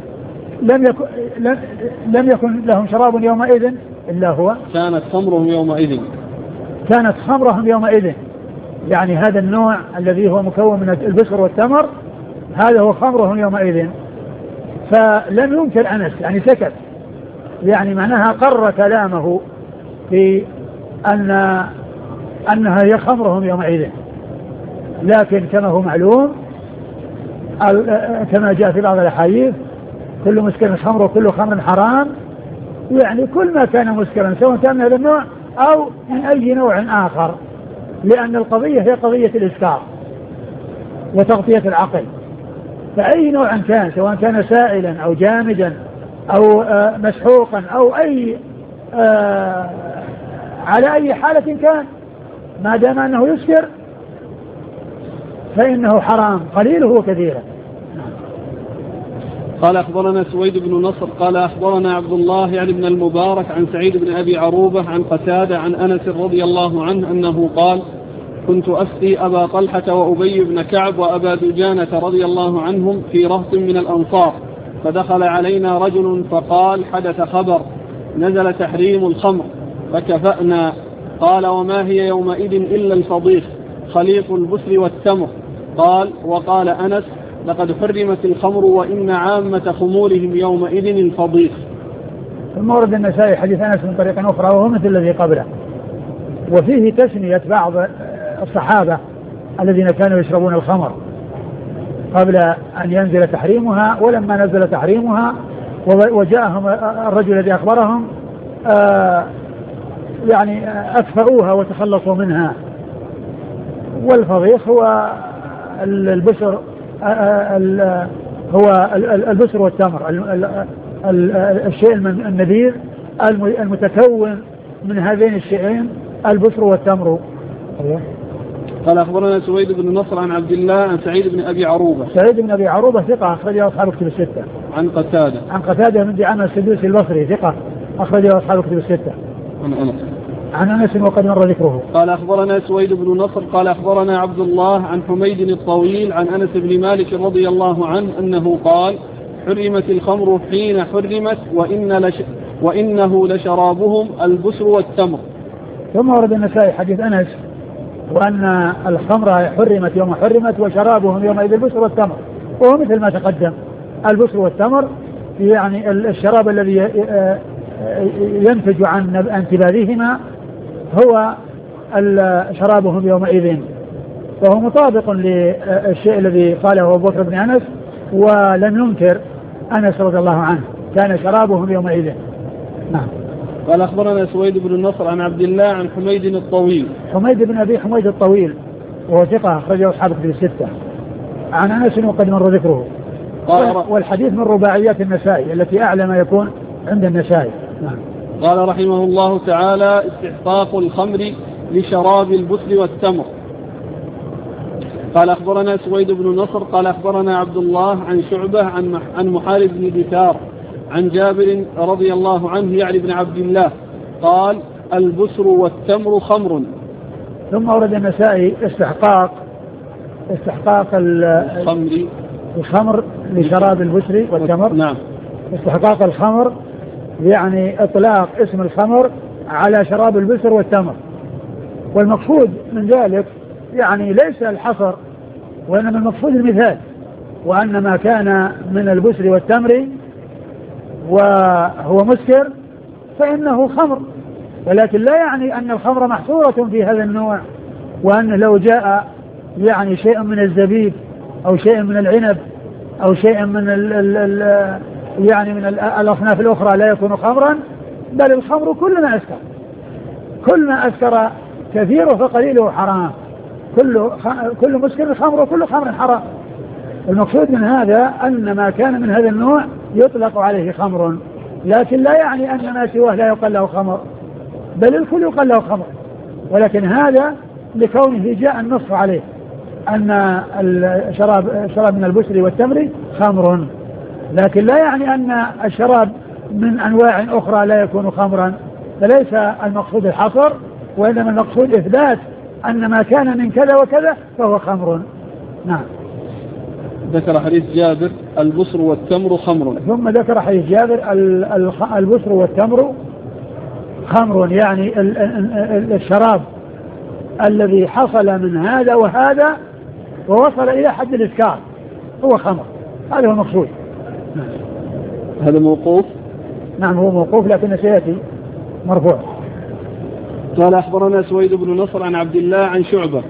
Speaker 2: لم يكن لهم شراب يومئذ إلا هو.
Speaker 1: كانت خمرهم يومئذ.
Speaker 2: كانت خمرهم يومئذ، يعني هذا النوع الذي هو مكون من البسر والتمر هذا هو خمرهم يومئذ. فلم ينكر أنس، يعني سكت، يعني معناها قر كلامه في أنها هي خمرهم يومئذ. لكن كما هو معلوم كما جاء في بعض الأحاديث كل مسكر خمر وكل خمر حرام، يعني كل ما كان مسكرا سواء كان من هذا النوع أو من أي نوع آخر، لأن القضية هي قضية الإسكار وتغطية العقل، فأي نوع كان سواء كان سائلا أو جامدا أو مسحوقا أو أي على أي حالة كان، ما دام أنه يسكر فإنه حرام قليله وكثيره.
Speaker 1: قال أخبرنا سويد بن نصر قال أخبرنا عبد الله يعني بن المبارك عن سعيد بن أبي عروبة عن قتادة عن أنس رضي الله عنه أنه قال كنت أفتي أبا طلحة وأبي بن كعب وأبا دجانة رضي الله عنهم في رهط من الأنصار، فدخل علينا رجل فقال حدث خبر نزل تحريم الخمر فكفأنا. قال وما هي يومئذ إلا الفضيخ خليط البسر والتمر. قال وقال أنس لقد حرمت الخمر وإن عامة خمورهم يومئذ الفضيخ.
Speaker 2: ثم ورد النسائي حديث أنس من طريق أخرى وهو مثل الذي قبله، وفيه تسمية بعض الصحابة الذين كانوا يشربون الخمر قبل أن ينزل تحريمها، ولما نزل تحريمها وجاءهم الرجل الذي أخبرهم يعني أكفأوها وتخلصوا منها. والفضيخ هو البسر، هو البسر والتمر، الشيء النبيذ المتكون من هذين الشيئين البسر والتمر.
Speaker 1: قال أخبرنا سويد بن نصر عن عبد الله عن سعيد بن أبي عروبة.
Speaker 2: سعيد بن أبي عروبة ثقة أخرجه أصحاب كتب الستة.
Speaker 1: عن قتادة.
Speaker 2: عن قتادة من دعامة السدوسي البصري ثقة أخرجه أصحاب كتب الستة.
Speaker 1: عن أنس.
Speaker 2: عن أنس وقد مر ذكره.
Speaker 1: قال أخبرنا سويد بن نصر قال أخبرنا عبد الله عن حميد الطويل عن أنس بن مالك رضي الله عنه أنه قال حرمت الخمر حين حرمت وإنه لشرابهم البسر والتمر.
Speaker 2: ثم ورد النسائي حديث أنس وأن الخمر حرمت يوم حرمت وشرابهم يومئذ البسر والتمر، وهو مثل ما تقدم. البسر والتمر يعني الشراب الذي ينتج عن انتباذهما هو شرابهم يومئذ، وهو مطابق للشيء الذي قاله أبو بكر بن أنس ولم ينكر أنس رضي الله عنه، كان شرابهم يومئذ. نعم.
Speaker 1: قال أخبرنا سويد بن النصر عن عبد الله عن حميد الطويل.
Speaker 2: حميد بن أبي حميد الطويل وهو ثقة أخرجه أصحاب الكتب الستة. عن أنس وقد مر ذكره. والحديث من رباعيات النسائي التي أعلى ما يكون عند النسائي. نعم.
Speaker 1: قال رحمه الله تعالى استحقاق الخمر لشراب البسر والتمر. قال أخبرنا سويد بن نصر قال أخبرنا عبد الله عن شعبة عن محارب بن دثار عن جابر رضي الله عنه يعني بن عبد الله قال البسر والتمر خمر.
Speaker 2: ثم ورد النسائي استحقاق الخمر لشراب البسر والتمر.
Speaker 1: نعم.
Speaker 2: استحقاق الخمر يعني اطلاق اسم الخمر على شراب البسر والتمر، والمقصود من ذلك يعني ليس الحصر وإنما المقصود المثال، وأن ما كان من البسر والتمر وهو مسكر فإنه خمر، ولكن لا يعني أن الخمر محصورة في هذا النوع، وأن لو جاء يعني شيء من الزبيب أو شيء من العنب أو شيء من يعني من الأصناف الأخرى لا يكون خمرا، بل الخمر كل ما أسكر كثيره فقليله حرام، كل مسكر خمر وكل خمر حرام. المقصود من هذا أن ما كان من هذا النوع يطلق عليه خمر، لكن لا يعني أن ما سواه لا يقال له خمر، بل الكل يقال له خمر، ولكن هذا لكونه جاء النص عليه أن الشراب من البسر والتمر خمر، لكن لا يعني أن الشراب من أنواع أخرى لا يكون خمرا، فليس المقصود الحصر، وإنما المقصود إثبات أن ما كان من كذا وكذا فهو خمر. نعم.
Speaker 1: ذكر حديث جابر البسر والتمر خمر.
Speaker 2: ثم ذكر حديث جابر البسر والتمر خمر، يعني الشراب الذي حصل من هذا وهذا ووصل إلى حد الإسكار هو خمر، هذا هو المقصود. نعم.
Speaker 1: هذا موقوف.
Speaker 2: نعم هو موقوف لكن سيأتي مرفوع.
Speaker 1: قال أخبرنا سويد بن نصر عن عبد الله عن شعبة.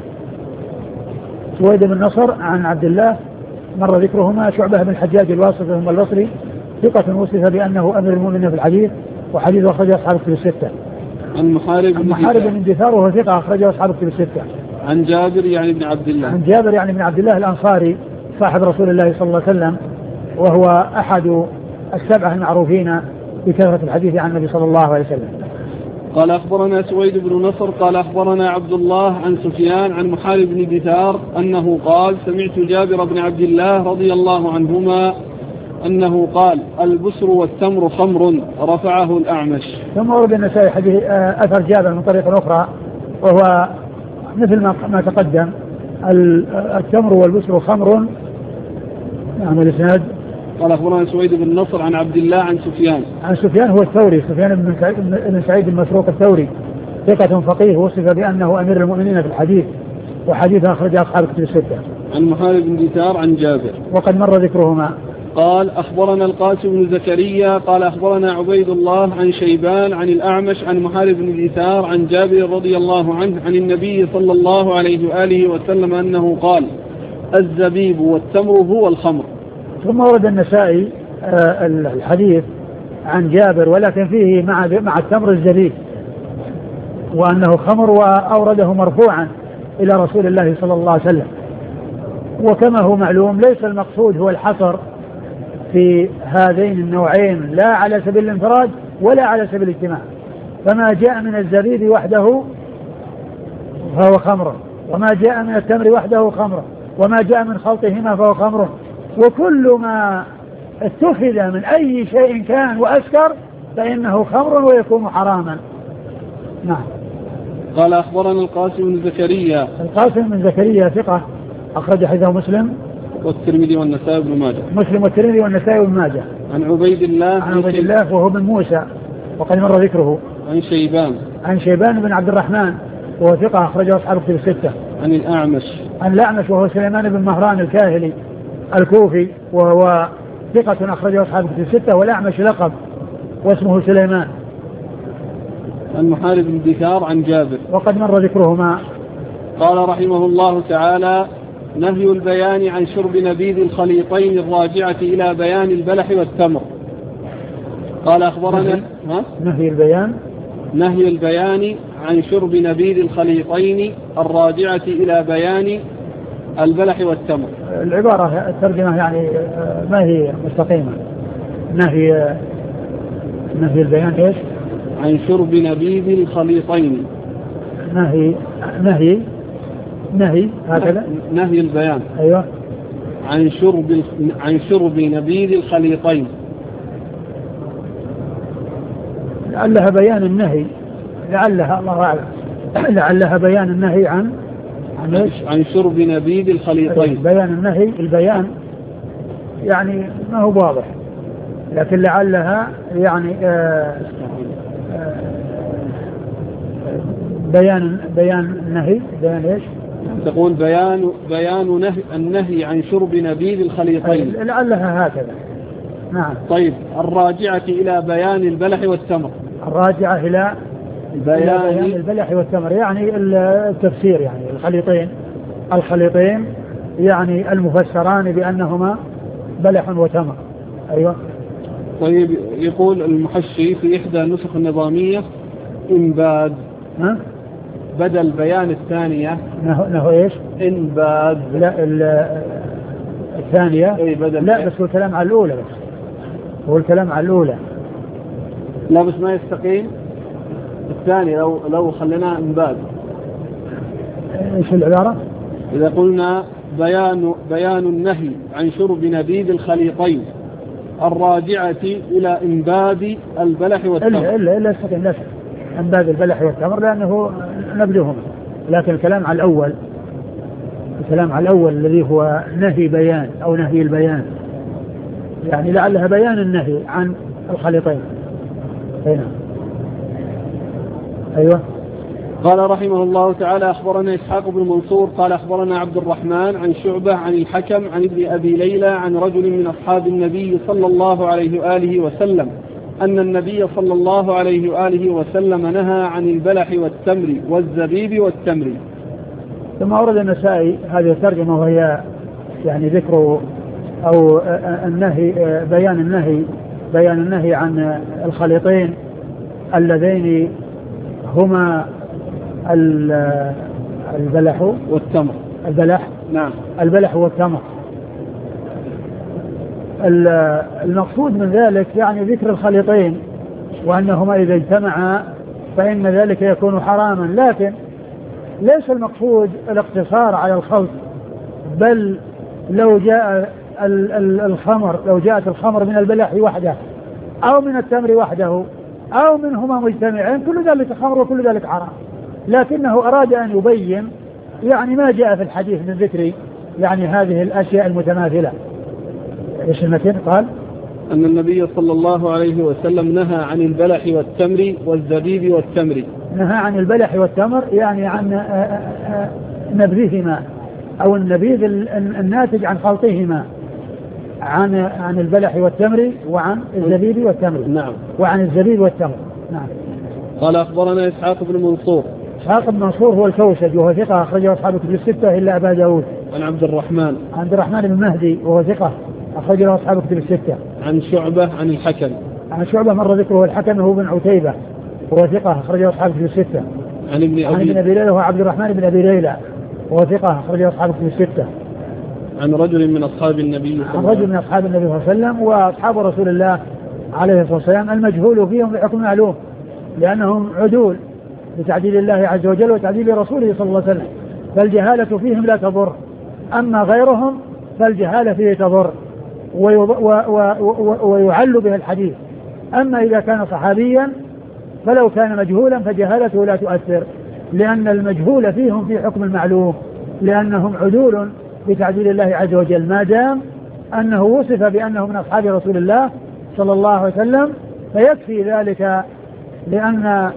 Speaker 2: سويد بن نصر عن عبد الله مر ذكرهما. شعبة بن الحجاج الواسطي ثم البصري ثقة وصف بأنه أمير المؤمنين في الحديث، وحديث أخرجه أصحاب الكتب الستة.
Speaker 1: عن محارب
Speaker 2: بن دثار وهو ثقة أخرجه أصحاب الكتب الستة.
Speaker 1: عن جابر يعني بن عبد الله.
Speaker 2: عن جابر يعني بن عبد الله الأنصاري صاحب رسول الله صلى الله عليه وسلم، وهو أحد السبعة المعروفين بكثرة الحديث عن النبي صلى الله عليه وسلم.
Speaker 1: قال أخبرنا سويد بن نصر قال أخبرنا عبد الله عن سفيان عن محارب بن دثار أنه قال سمعت جابر بن عبد الله رضي الله عنهما أنه قال البسر والتمر خمر رفعه الأعمش.
Speaker 2: ثم ورد النسائي حديث أثر جابر من طريق أخرى وهو مثل ما تقدم التمر والبسر خمر. نعم. الإسناد
Speaker 1: قال أخبرنا سويد بن نصر عن عبد الله عن سفيان.
Speaker 2: عن سفيان هو الثوري، سفيان بن سعيد المسروق الثوري ثقة فقيه وصف بأنه أمير المؤمنين في الحديث، وحديث أخرج أصحاب الكتب الستة.
Speaker 1: عن محارب بن دثار عن جابر
Speaker 2: وقد مر ذكرهما.
Speaker 1: قال أخبرنا القاسم بن زكريا قال أخبرنا عبيد الله عن شيبان عن الأعمش عن محارب بن دثار عن جابر رضي الله عنه عن النبي صلى الله عليه وآله وسلم أنه قال الزبيب والتمر هو الخمر.
Speaker 2: ثم ورد النسائي الحديث عن جابر ولكن فيه مع التمر الزبيب وأنه خمر، وأورده مرفوعا إلى رسول الله صلى الله عليه وسلم. وكما هو معلوم ليس المقصود هو الحصر في هذين النوعين لا على سبيل الانفراد ولا على سبيل الاجتماع، فما جاء من الزبيب وحده فهو خمر، وما جاء من التمر وحده خمر، وما جاء من خلطهما فهو خمر، وكل ما اتخذ من أي شيء كان وأسكر فإنه خمر ويكون حراما. نعم.
Speaker 1: قال أخبرنا القاسم بن زكريا.
Speaker 2: القاسم بن زكريا ثقة أخرج حديثه مسلم
Speaker 1: والترمذي والنسائي بن ماجه.
Speaker 2: مسلم والترمذي والنسائي بن ماجه.
Speaker 1: عن عبيد الله
Speaker 2: وهو بن موسى وقد مر ذكره.
Speaker 1: عن
Speaker 2: شيبان بن عبد الرحمن وهو ثقة أخرجه أصحاب الكتب الستة.
Speaker 1: عن
Speaker 2: الأعمش وهو سليمان بن مهران الكاهلي الكوفي وهو ثقة أخرجه أصحاب الكتب الستة. والأعمش لقب واسمه سليمان.
Speaker 1: عن محارب بن دثار عن جابر
Speaker 2: وقد مر ذكرهما.
Speaker 1: قال رحمه الله تعالى: نهي البيان عن شرب نبيذ الخليطين الراجعة إلى بيان البلح والتمر. قال أخبرنا نهي البيان عن شرب نبيذ الخليطين الراجعة إلى بيان البلح والتمر.
Speaker 2: العبارة الترجمة يعني ما هي مستقيمة. نهي البيان إيش؟
Speaker 1: عن شرب نبيذ الخليطين.
Speaker 2: نهي هكذا.
Speaker 1: نهي البيان.
Speaker 2: أيوة.
Speaker 1: عن شرب نبيذ الخليطين.
Speaker 2: لعلها بيان النهي، لعلها الله أعلم، لعلها بيان النهي عن
Speaker 1: شرب نبيذ الخليطين.
Speaker 2: بيان النهي، البيان يعني ما هو واضح، لكن لعلها يعني بيان النهي. بيان ايش؟
Speaker 1: تقول بيان النهي عن شرب نبيذ الخليطين.
Speaker 2: لعلها هكذا. نعم.
Speaker 1: طيب، الراجعة إلى بيان البلح والتمر.
Speaker 2: الراجعة إلى بيان البلح والتمر يعني التفسير، يعني الخليطين يعني المفسران بأنهما بلح وتمر. أيوة.
Speaker 1: طيب، يقول المحشي في إحدى النسخ النظامية إنباد بدل بيان الثانية.
Speaker 2: نهو إيش؟
Speaker 1: إنباد.
Speaker 2: لا الثانية. لا بس هو الكلام على الأولى، بس هو الكلام على الأولى.
Speaker 1: لا بس ما يستقيم الثاني لو خليناه إنباد.
Speaker 2: إيش العبارة؟
Speaker 1: إذا قلنا بيان النهي عن شرب نبيذ الخليطين الراجعة إلى إنباد البلح والتمر.
Speaker 2: إلا يستقيم إنباد البلح والتمر لأنه نبذهما، لكن الكلام على الأول الذي هو نهي بيان أو نهي البيان، يعني لعلها بيان النهي عن الخليطين. هنا. أيوة.
Speaker 1: قال رحمه الله تعالى: أخبرنا إسحاق بن منصور قال أخبرنا عبد الرحمن عن شعبة عن الحكم عن ابن أبي ليلى عن رجل من أصحاب النبي صلى الله عليه وآله وسلم أن النبي صلى الله عليه وآله وسلم نهى عن البلح والتمر والزبيب والتمر.
Speaker 2: ثم أورد النسائي هذه الترجمة، وهي يعني ذكر أو النهي، بيان النهي عن الخليطين اللذين هما البلح
Speaker 1: والتمر. نعم.
Speaker 2: البلح والتمر. المقصود من ذلك يعني ذكر الخليطين، وأنهما إذا اجتمعا فإن ذلك يكون حراما، لكن ليس المقصود الاقتصار على الخلط، بل لو جاء لو جاءت الخمر من البلح وحده أو من التمر وحده أو منهما مجتمعين، كل ذلك خمر وكل ذلك حرام، لكنه أراد أن يبين يعني ما جاء في الحديث من ذكر يعني هذه الأشياء المتماثلة. إيش المتن؟ قال
Speaker 1: أن النبي صلى الله عليه وسلم نهى عن البلح والتمر والزبيب والتمر.
Speaker 2: نهى عن البلح والتمر يعني عن نبذهما أو النبيذ الناتج عن خلطهما، عن البلح والتمر وعن الزبيب والتمر.
Speaker 1: نعم.
Speaker 2: وعن الزبيب والتمر. نعم.
Speaker 1: قال أخبرنا إسحاق بن منصور.
Speaker 2: إسحاق بن منصور هو الكوسج وهو ثقة أخرجه أصحاب الكتب الستة إلا أبا داود.
Speaker 1: عن عبد الرحمن
Speaker 2: بن مهدي وهو ثقة أخرجه أصحاب الكتب الستة.
Speaker 1: عن شعبة عن الحكم.
Speaker 2: عن شعبة مر ذكره. الحكم هو بن عتيبة وهو ثقة أخرجه أصحاب الكتب الستة.
Speaker 1: عن ابن
Speaker 2: أبي ليلى وهو عبد الرحمن بن أبي ليلى وهو ثقة أخرجه أصحاب الكتب الستة.
Speaker 1: عن رجل من أصحاب النبي
Speaker 2: صلى الله عليه وسلم. وأصحاب رسول الله عليه الصلاة والسلام المجهول فيهم بحكم معلوم، لأنهم عدول بتعديل الله عز وجل وتعديل رسوله صلى الله عليه وسلم، فالجهالة فيهم لا تضر، أما غيرهم فالجهالة فيه تضر ويعل به الحديث. أما إذا كان صحابيا فلو كان مجهولا فجهالته لا تؤثر، لأن المجهول فيهم في حكم المعلوم، لأنهم عدول بتعديل الله عز وجل، ما دام أنه وصف بأنه من أصحاب رسول الله صلى الله عليه وسلم فيكفي ذلك، لأن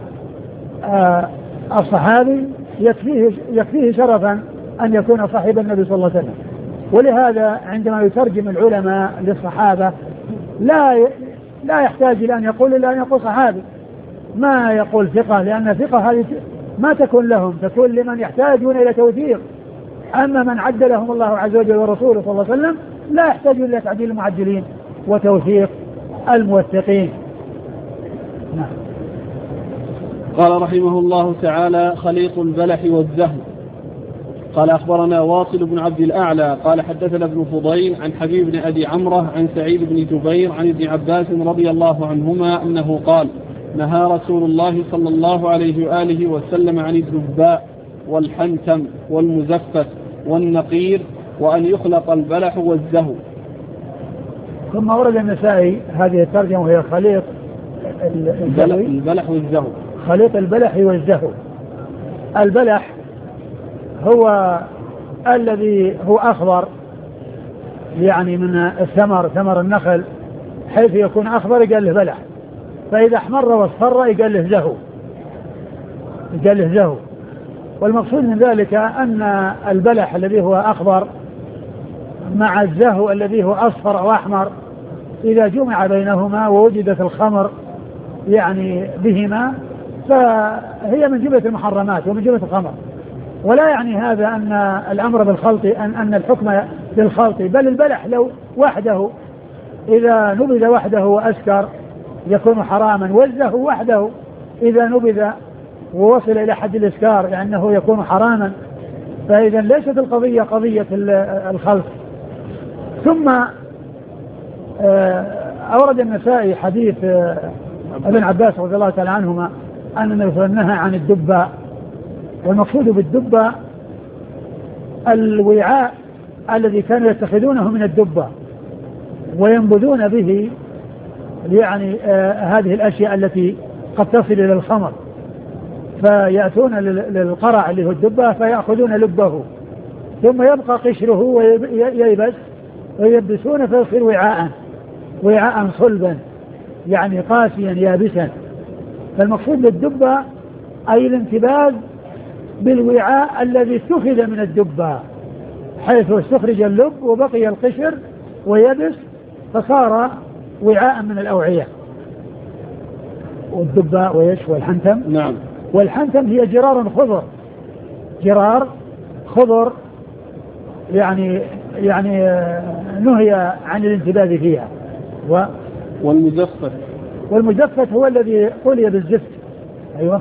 Speaker 2: الصحابي يكفيه شرفا أن يكون صاحب النبي صلى الله عليه وسلم. ولهذا عندما يترجم العلماء للصحابة لا يحتاج إلى أن يقول إلا أن يقول صحابي، ما يقول ثقة، لأن ثقة هذه ما تكون لهم، تكون لمن يحتاجون إلى توثيق. أما من عدلهم الله عز وجل ورسوله صلى الله عليه وسلم لا يحتاجون إلى تعديل المعدلين وتوثيق الموثقين. نعم.
Speaker 1: قال رحمه الله تعالى: خليط البلح والزهو. قال أخبرنا واصل بن عبد الأعلى قال حدثنا ابن فضيل عن حبيب بن أبي عمرة عن سعيد بن جبير عن ابن عباس رضي الله عنهما أنه قال: نهى رسول الله صلى الله عليه وآله وسلم عن الدباء والحنتم والمزفت والنقير وأن يخلط البلح والزهو.
Speaker 2: ثم ورد النسائي هذه الترجمة وهي خليط
Speaker 1: البلح والزهو.
Speaker 2: خليط البلح والزهو. البلح هو الذي هو أخضر، يعني من الثمر، ثمر النخل، حيث يكون أخضر يقال له بلح، فإذا احمر واصفر يقال له زهو. والمقصود من ذلك أن البلح الذي هو أخضر مع الزهو الذي هو أصفر أو أحمر إذا جمع بينهما ووجدت الخمر يعني بهما فهي من جملة المحرمات ومن جملة الخمر. ولا يعني هذا أن الأمر بالخلط أن الحكم بالخلط، بل البلح لو وحده إذا نبذ وحده وأسكر يكون حراما، والزهو وحده إذا نبذ ووصل إلى حد الإسكار لأنه يكون حراما. فإذا ليست القضية قضية الخلط. ثم أورد النسائي حديث ابن عباس رضي الله تعالى عنهما أن النبي صلى الله عليه وسلم نهى عن الدباء. والمقصود بالدباء الوعاء الذي كانوا يتخذونه من الدبة وينبذون به يعني هذه الأشياء التي قد تصل إلى الخمر، فيأتون للقرع اللي هو الدبة فيأخذون لبه ثم يبقى قشره وييبس ويبسون فيصير وعاء صلبا يعني قاسيا يابسا. فالمقصود بالدبة أي الانتباذ بالوعاء الذي اتخذ من الدبة، حيث استخرج اللب وبقي القشر ويبس فصار وعاء من الأوعية. والدباء ويش والحنتم.
Speaker 1: نعم.
Speaker 2: والحنتم هي جرار خضر يعني نهي عن الانتباذ فيها. والمزفت هو الذي قلي بالزفت. أيوة.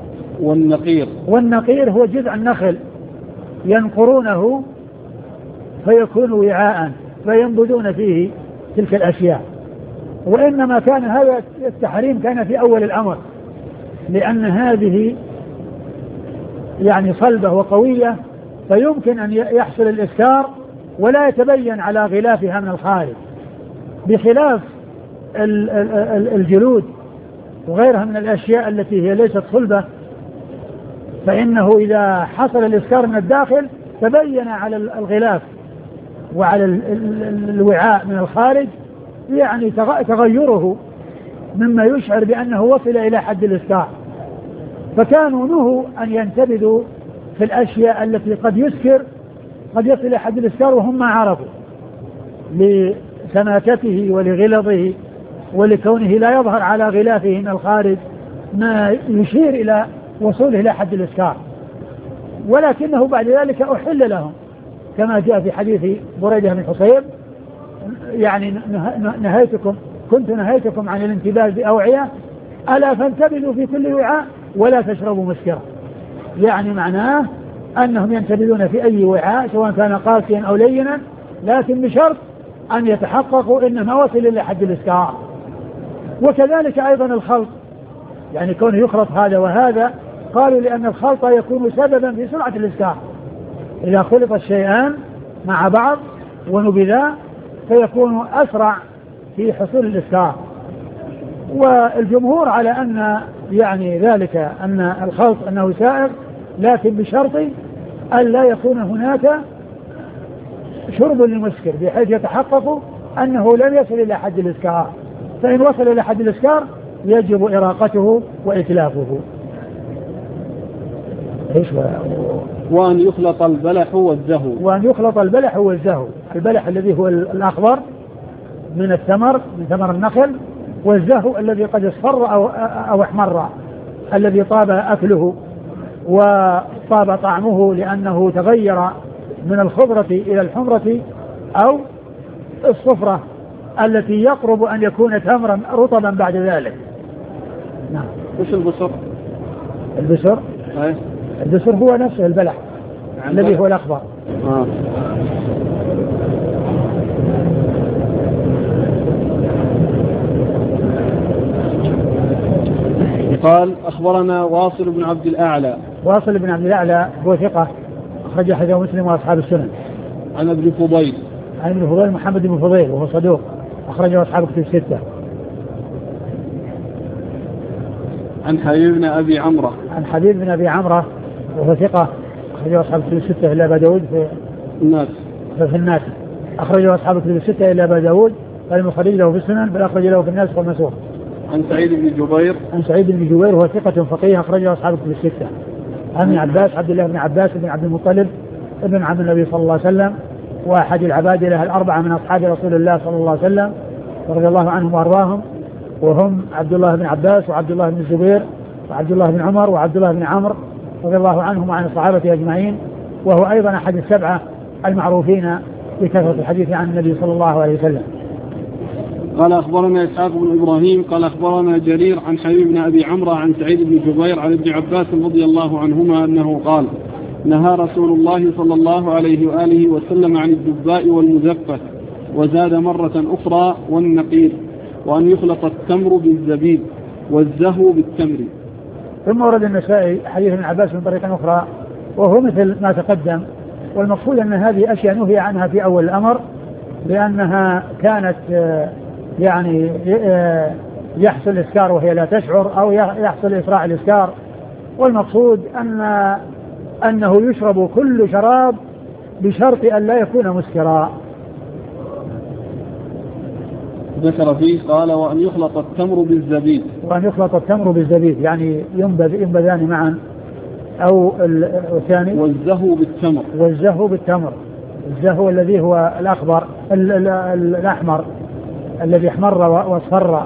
Speaker 2: والنقير هو جذع النخل ينقرونه فيكون وعاء فينبذون فيه تلك الأشياء. وإنما كان هذا التحريم كان في أول الأمر، لأن هذه يعني صلبة وقوية فيمكن أن يحصل الإسكار ولا يتبين على غلافها من الخارج، بخلاف الجلود وغيرها من الأشياء التي هي ليست صلبة، فإنه إذا حصل الإسكار من الداخل تبين على الغلاف وعلى الوعاء من الخارج يعني تغيره مما يشعر بأنه وصل إلى حد الإسكار. فكانوا نهوا أن ينتبذوا في الأشياء التي قد يصل إلى حد الإسكار وهم ما عرفوا لسماكته ولغلظه ولكونه لا يظهر على غلافه من الخارج ما يشير إلى وصوله إلى حد الإسكار، ولكنه بعد ذلك أحل لهم كما جاء في حديث بريدة بن حصيب يعني كنت نهيتكم عن الانتباذ بأوعية ألا فانتبذوا في كل وعاء ولا تشربوا مسكرا، يعني معناه أنهم ينتبذون في أي وعاء سواء كان قاسيا أو لينا، لكن بشرط أن يتحققوا إنما وصل إلى حد الإسكار. وكذلك أيضا الخلط، يعني كونه يخلط هذا وهذا، قالوا لأن الخلط يكون سببا في سرعة الإسكار، إذا خلط الشيئان مع بعض ونبذا فيكون أسرع في حصول الإسكار. والجمهور على أن يعني ذلك أن الخلط أنه سائغ، لكن بشرط أن لا يكون هناك شرب للمسكر بحيث يتحقق أنه لم يصل إلى حد الإسكار، فإن وصل إلى حد الإسكار يجب إراقته وإتلافه.
Speaker 1: وأن يخلط البلح والزهو.
Speaker 2: وأن يخلط البلح والزهو، البلح الذي هو الأخضر من الثمر من ثمر النخل، والزهو الذي قد اصفر أو احمر الذي طاب أكله وطاب طعمه لأنه تغير من الخضرة إلى الحمرة أو الصفرة التي يقرب أن يكون تمرا رطبا بعد ذلك.
Speaker 1: نعم. وش البصر؟
Speaker 2: البصر؟ البصر هو نفسه البلح الذي هو الأخضر.
Speaker 1: قال أخبرنا واصل بن عبد الأعلى.
Speaker 2: واصل بن عبد الأعلى هو ثقة أخرج حديثه مسلم وأصحاب السنن.
Speaker 1: عن ابن فضيل.
Speaker 2: عن ابن فضيل محمد بن فضيل وهو صدوق أخرجه أصحاب الكتب الستة.
Speaker 1: عن حبيب بن أبي عمرة.
Speaker 2: عن حبيب بن أبي عمرة وهو ثقة أخرجه أصحاب الكتب الستة إلا أبا داود في
Speaker 1: الناس.
Speaker 2: في الناس أخرجه أصحاب الكتب الستة إلا أبا داود فالمخرج له في السنن بل أخرج له في الناس والمسوق.
Speaker 1: عن سعيد بن جبير.
Speaker 2: عن سعيد بن جبير وهو ثقة فقيه أخرجه أصحاب الكتب الستة. عن ابن عباس عبد الله بن عباس بن عبد المطلب ابن عم النبي صلى الله عليه وسلم وأحد العبادلة الأربعة من أصحاب رسول الله صلى الله عليه وسلم رضي الله عنهم وأرضاهم، وهم عبد الله بن عباس وعبد الله بن الزبير وعبد الله بن عمر وعبد الله بن عمرو رضي الله عنهم وعن الصحابة أجمعين، وهو أيضا أحد السبعة المعروفين بكثرة الحديث عن النبي صلى الله عليه وسلم.
Speaker 1: قال أخبرنا إسحاق بن إبراهيم قال أخبرنا جرير عن حبيب بن أبي عمرة عن سعيد بن جبير عن ابن عباس رضي الله عنهما أنه قال نهى رسول الله صلى الله عليه وآله وسلم عن الدباء والمزفت، وزاد مرة أخرى والنقير، وأن يخلط التمر بالزبيب والزهو بالتمر.
Speaker 2: ثم ورد النسائي حديث ابن عباس من طريقة أخرى وهو مثل ما تقدم، والمقصود أن هذه أشياء نهي عنها في أول الأمر لأنها كانت يعني يحصل إسكار وهي لا تشعر أو يحصل إسراع الإسكار، والمقصود أنه يشرب كل شراب بشرط أن لا يكون مسكرا.
Speaker 1: ذكر فيه قال وأن يخلط التمر بالزبيب.
Speaker 2: وأن يخلط التمر بالزبيب يعني ينبذان معا، أو الثاني
Speaker 1: والزهو بالتمر.
Speaker 2: والزهو بالتمر، الزهو الذي هو الأخضر الأحمر الذي احمر واصفر.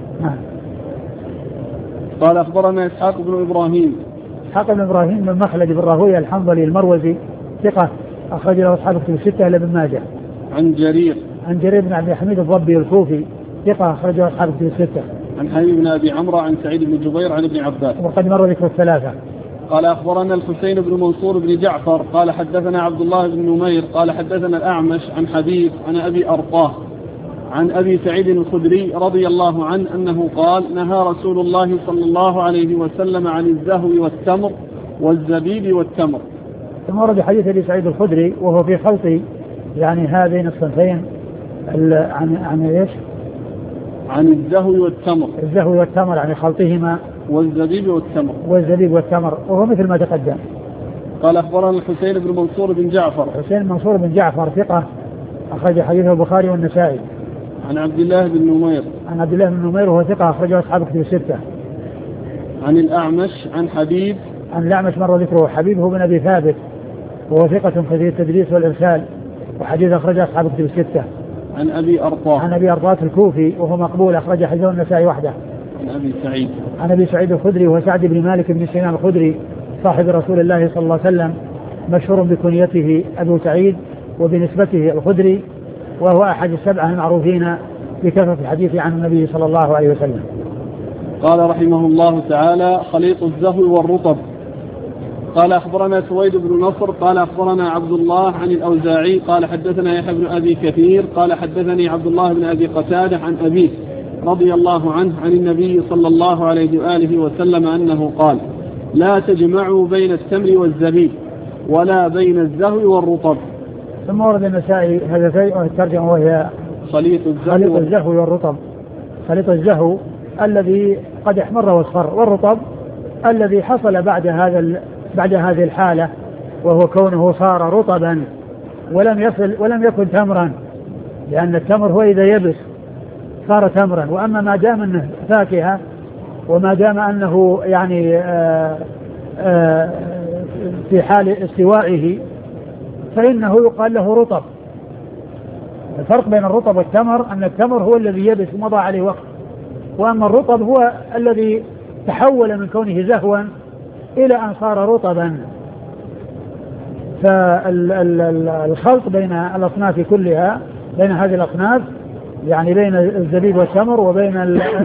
Speaker 1: قال أخبرنا إسحاق بن إبراهيم.
Speaker 2: إسحاق بن إبراهيم من مخلد بن راهويه الحنظلي المروزي ثقة أخرج له أصحاب الكتب الستة إلا ابن ماجه.
Speaker 1: عن جرير.
Speaker 2: عن جرير بن عبد الحميد الضبي الكوفي ثقة أخرج له أصحاب الكتب الستة.
Speaker 1: عن حبيب بن أبي عمرة عن سعيد بن جبير عن ابن عباس
Speaker 2: وقد مر ذكر الثلاثة.
Speaker 1: قال أخبرنا الحسين بن منصور بن جعفر قال حدثنا عبد الله بن نمير قال حدثنا الأعمش عن حبيب عن أبي أرطاه عن أبي سعيد الخدري رضي الله عنه أنه قال نهى رسول الله صلى الله عليه وسلم عن الزهو والتمر والزبيب والتمر.
Speaker 2: ثم ورد حديث أبي سعيد الخدري وهو في خلط يعني هذين الصنفين عن ايش؟
Speaker 1: عن الزهو والتمر.
Speaker 2: الزهو والتمر يعني خلطهما.
Speaker 1: والزبيب والتمر.
Speaker 2: والزبيب والتمر وهو مثل ما تقدم.
Speaker 1: قال أخبرنا الحسين بن منصور بن جعفر.
Speaker 2: حسين منصور بن جعفر ثقة أخرج حديثه البخاري والنسائي.
Speaker 1: عن عبد الله بن نمير.
Speaker 2: عن عبد الله بن نمير وهو ثقة أخرجه أصحاب الكتب الستة.
Speaker 1: عن الأعمش عن حبيب.
Speaker 2: عن الأعمش مر ذكره. حبيب هو بن أبي ثابت وهو ثقة كثير التدليس والإرسال وحديث أخرجه أصحاب الكتب الستة.
Speaker 1: عن أبي أرطاه.
Speaker 2: عن أبي أرطاه الكوفي وهو مقبول أخرج حديثه النسائي وحده.
Speaker 1: عن أبي سعيد.
Speaker 2: عن أبي سعيد الخدري وهو سعد بن مالك بن سنان الخدري صاحب رسول الله صلى الله عليه وسلم مشهور بكنيته أبو سعيد وبنسبته الخدري، وهو أحد السبعة المعروفين بكثرة الحديث عن النبي صلى الله عليه وسلم.
Speaker 1: قال رحمه الله تعالى خليط الزهو والرطب. قال أخبرنا سويد بن نصر قال أخبرنا عبد الله عن الأوزاعي قال حدثنا يحيى بن أبي كثير قال حدثني عبد الله بن أبي قتادة عن أبيه رضي الله عنه عن النبي صلى الله عليه وآله وسلم أنه قال لا تجمعوا بين التمر والزبيب ولا بين الزهو والرطب.
Speaker 2: ثم ورد النسائي هذا الترجمة وهي
Speaker 1: خليط
Speaker 2: الزهو والرطب. خليط الزهو الذي قد احمر واصفر، والرطب الذي حصل بعد هذا بعد هذه الحالة، وهو كونه صار رطبا ولم يكن تمرا، لأن التمر هو إذا يبس صار تمرا. وأما ما دام أنه فاكهة وما دام أنه يعني في حال استوائه فإنه يقال له رطب. الفرق بين الرطب والتمر أن التمر هو الذي يبس ومضى عليه وقت، وأما الرطب هو الذي تحول من كونه زهوا إلى أن صار رطبا. فالخلط بين الأصناف كلها، بين هذه الأصناف يعني بين الزبيب والتمر وبين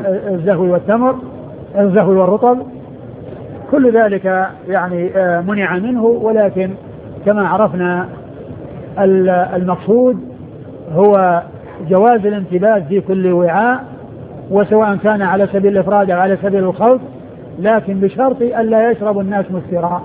Speaker 2: الزهو والرطب، كل ذلك يعني منع منه. ولكن كما عرفنا المقصود هو جواز الانتباذ في كل وعاء، وسواء كان على سبيل الإفراد أو على سبيل الخلط، لكن بشرط ألا يشرب الناس مسكرا.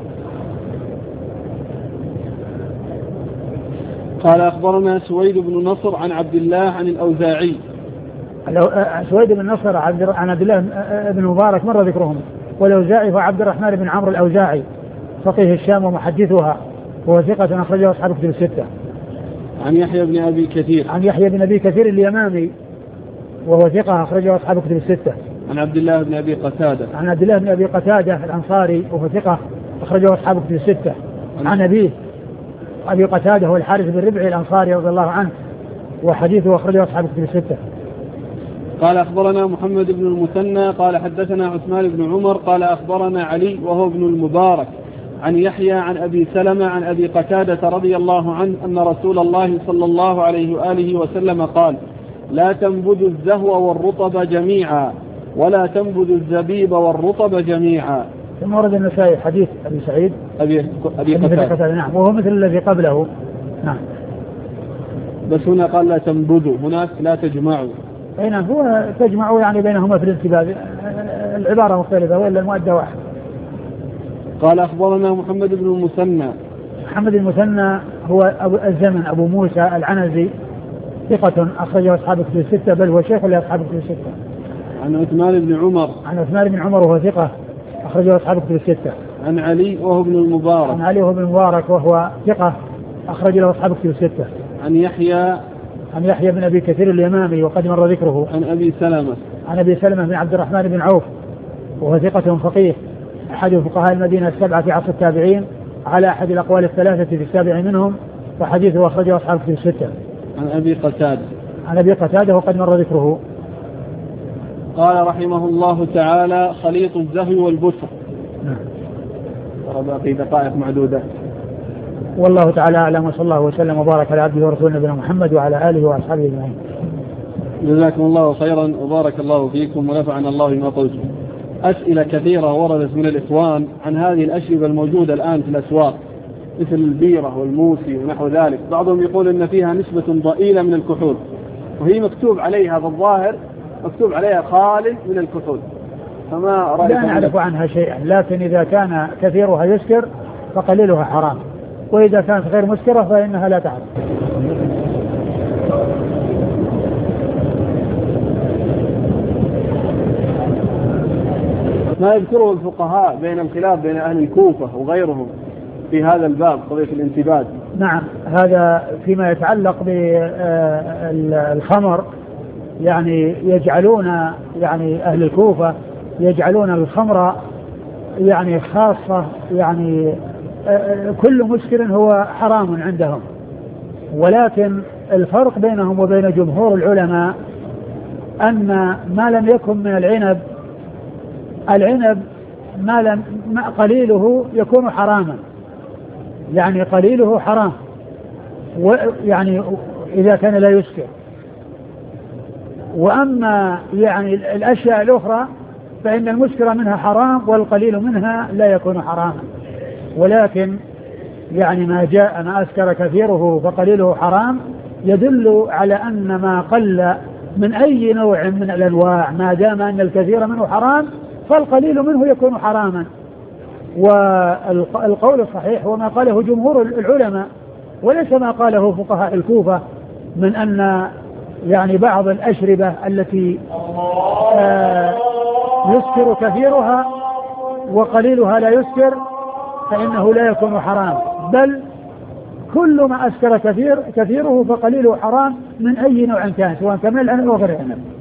Speaker 1: قال أخبرنا سويد بن نصر عن عبد الله عن الأوزاعي.
Speaker 2: سويد بن نصر عن عبد الله بن مبارك مر ذكرهم، والأوزاعي هو عبد الرحمن بن عمرو الأوزاعي فقيه الشام ومحدثها، وهو ثقة أخرجه أصحاب الكتب الستة.
Speaker 1: عن يحيى بن أبي كثير
Speaker 2: اليمامي، وهو ثقة أخرجه أصحاب الكتب الستة.
Speaker 1: عن عبد الله بن أبي قتادة
Speaker 2: الأنصاري، وهو ثقة أخرجه أصحاب الكتب الستة. عن أبيه أبي قتادة هو الحارث بن ربعي الأنصاري رضي الله عنه، وحديثه أخرجه أصحاب الكتب الستة.
Speaker 1: قال أخبرنا محمد بن المثنى قال حدثنا عثمان بن عمر قال أخبرنا علي وهو ابن المبارك عن يحيى عن أبي سلمة عن أبي قتادة رضي الله عنه أن رسول الله صلى الله عليه وآله وسلم قال: لا تنبذوا الزهو والرطب جميعا ولا تنبذوا الزبيب والرطب جميعا.
Speaker 2: ثم ورد النسائي حديث أبي سعيد
Speaker 1: أبي قتادة،
Speaker 2: نعم، وهو مثل الذي قبله، نعم،
Speaker 1: بس هنا قال لا تنبذوا، هناك لا تجمعوا.
Speaker 2: أي نعم، هو تجمعوا يعني بينهما في الانتباه، العبارة مختلفة وإلا المؤدى واحد.
Speaker 1: قال أخبرنا محمد بن المثنى
Speaker 2: هو الزمن أبو موسى العنزي، ثقة أخرجه أصحاب الكتب الستة، بل هو شيخ لأصحاب الكتب الستة.
Speaker 1: عن عثمان بن عمر
Speaker 2: وهو ثقة أخرجه أصحاب الكتب الستة.
Speaker 1: عن علي وهو ابن المبارك
Speaker 2: وهو ثقة أخرج له أصحاب الكتب الستة.
Speaker 1: عن يحيى
Speaker 2: بن أبي كثير اليمامي وقد مر ذكره.
Speaker 1: عن أبي سلمة
Speaker 2: بن عبد الرحمن بن عوف، وهو ثقة فقيه أحد فقهاء المدينة السبعة في عصر التابعين، على أحد الأقوال الثلاثة في السابع منهم، وحديثه أخرجه أصحاب الكتب الستة. عن أبي قتادة وقد مر ذكره.
Speaker 1: قال رحمه الله تعالى: خليط الزهو والبسر. باقي دقائق معدودة.
Speaker 2: والله تعالى أعلم، وصلى الله وسلم وبارك على عبده ورسوله نبينا محمد وعلى آله وأصحابه أجمعين.
Speaker 1: جزاكم الله خيرا وبارك الله فيكم ونفعنا الله بما قلتم. أسئلة كثيرة وردت من الإخوان عن هذه الأشربة الموجودة الآن في الأسواق مثل البيرة والموسي ونحو ذلك. بعضهم يقول إن فيها نسبة ضئيلة من الكحول، وهي مكتوب عليها بالظاهر مكتوب عليها خالٍ من الكحول، فما رأيكم؟
Speaker 2: لا نعرف عنها شيئا، لكن إذا كان كثيرها يسكر فقليلها حرام، وإذا كانت غير مسكرة فإنها لا تعرف.
Speaker 1: ما يذكره الفقهاء بين الخلاف بين أهل الكوفة وغيرهم في هذا الباب، قضية الانتباه.
Speaker 2: نعم، هذا فيما يتعلق بالخمر، يعني يجعلون يعني أهل الكوفة يجعلون الخمر يعني خاصة، يعني كل مسكر هو حرام عندهم، ولكن الفرق بينهم وبين جمهور العلماء أن ما لم يكن من العنب ما قليله يكون حراما، يعني قليله حرام، ويعني إذا كان لا يسكر. وأما يعني الأشياء الأخرى فإن المسكر منها حرام والقليل منها لا يكون حراما، ولكن يعني ما أسكر كثيره فقليله حرام يدل على أن ما قل من أي نوع من الأنواع ما دام أن الكثير منه حرام فالقليل منه يكون حراما. والقول الصحيح هو ما قاله جمهور العلماء، وليس ما قاله فقهاء الكوفة من أن يعني بعض الأشربة التي يسكر كثيرها وقليلها لا يسكر فإنه لا يكون حرام، بل كل ما أسكر كثيره فقليله حرام من أي نوع كان، سواء كان العنب أو غير العنب.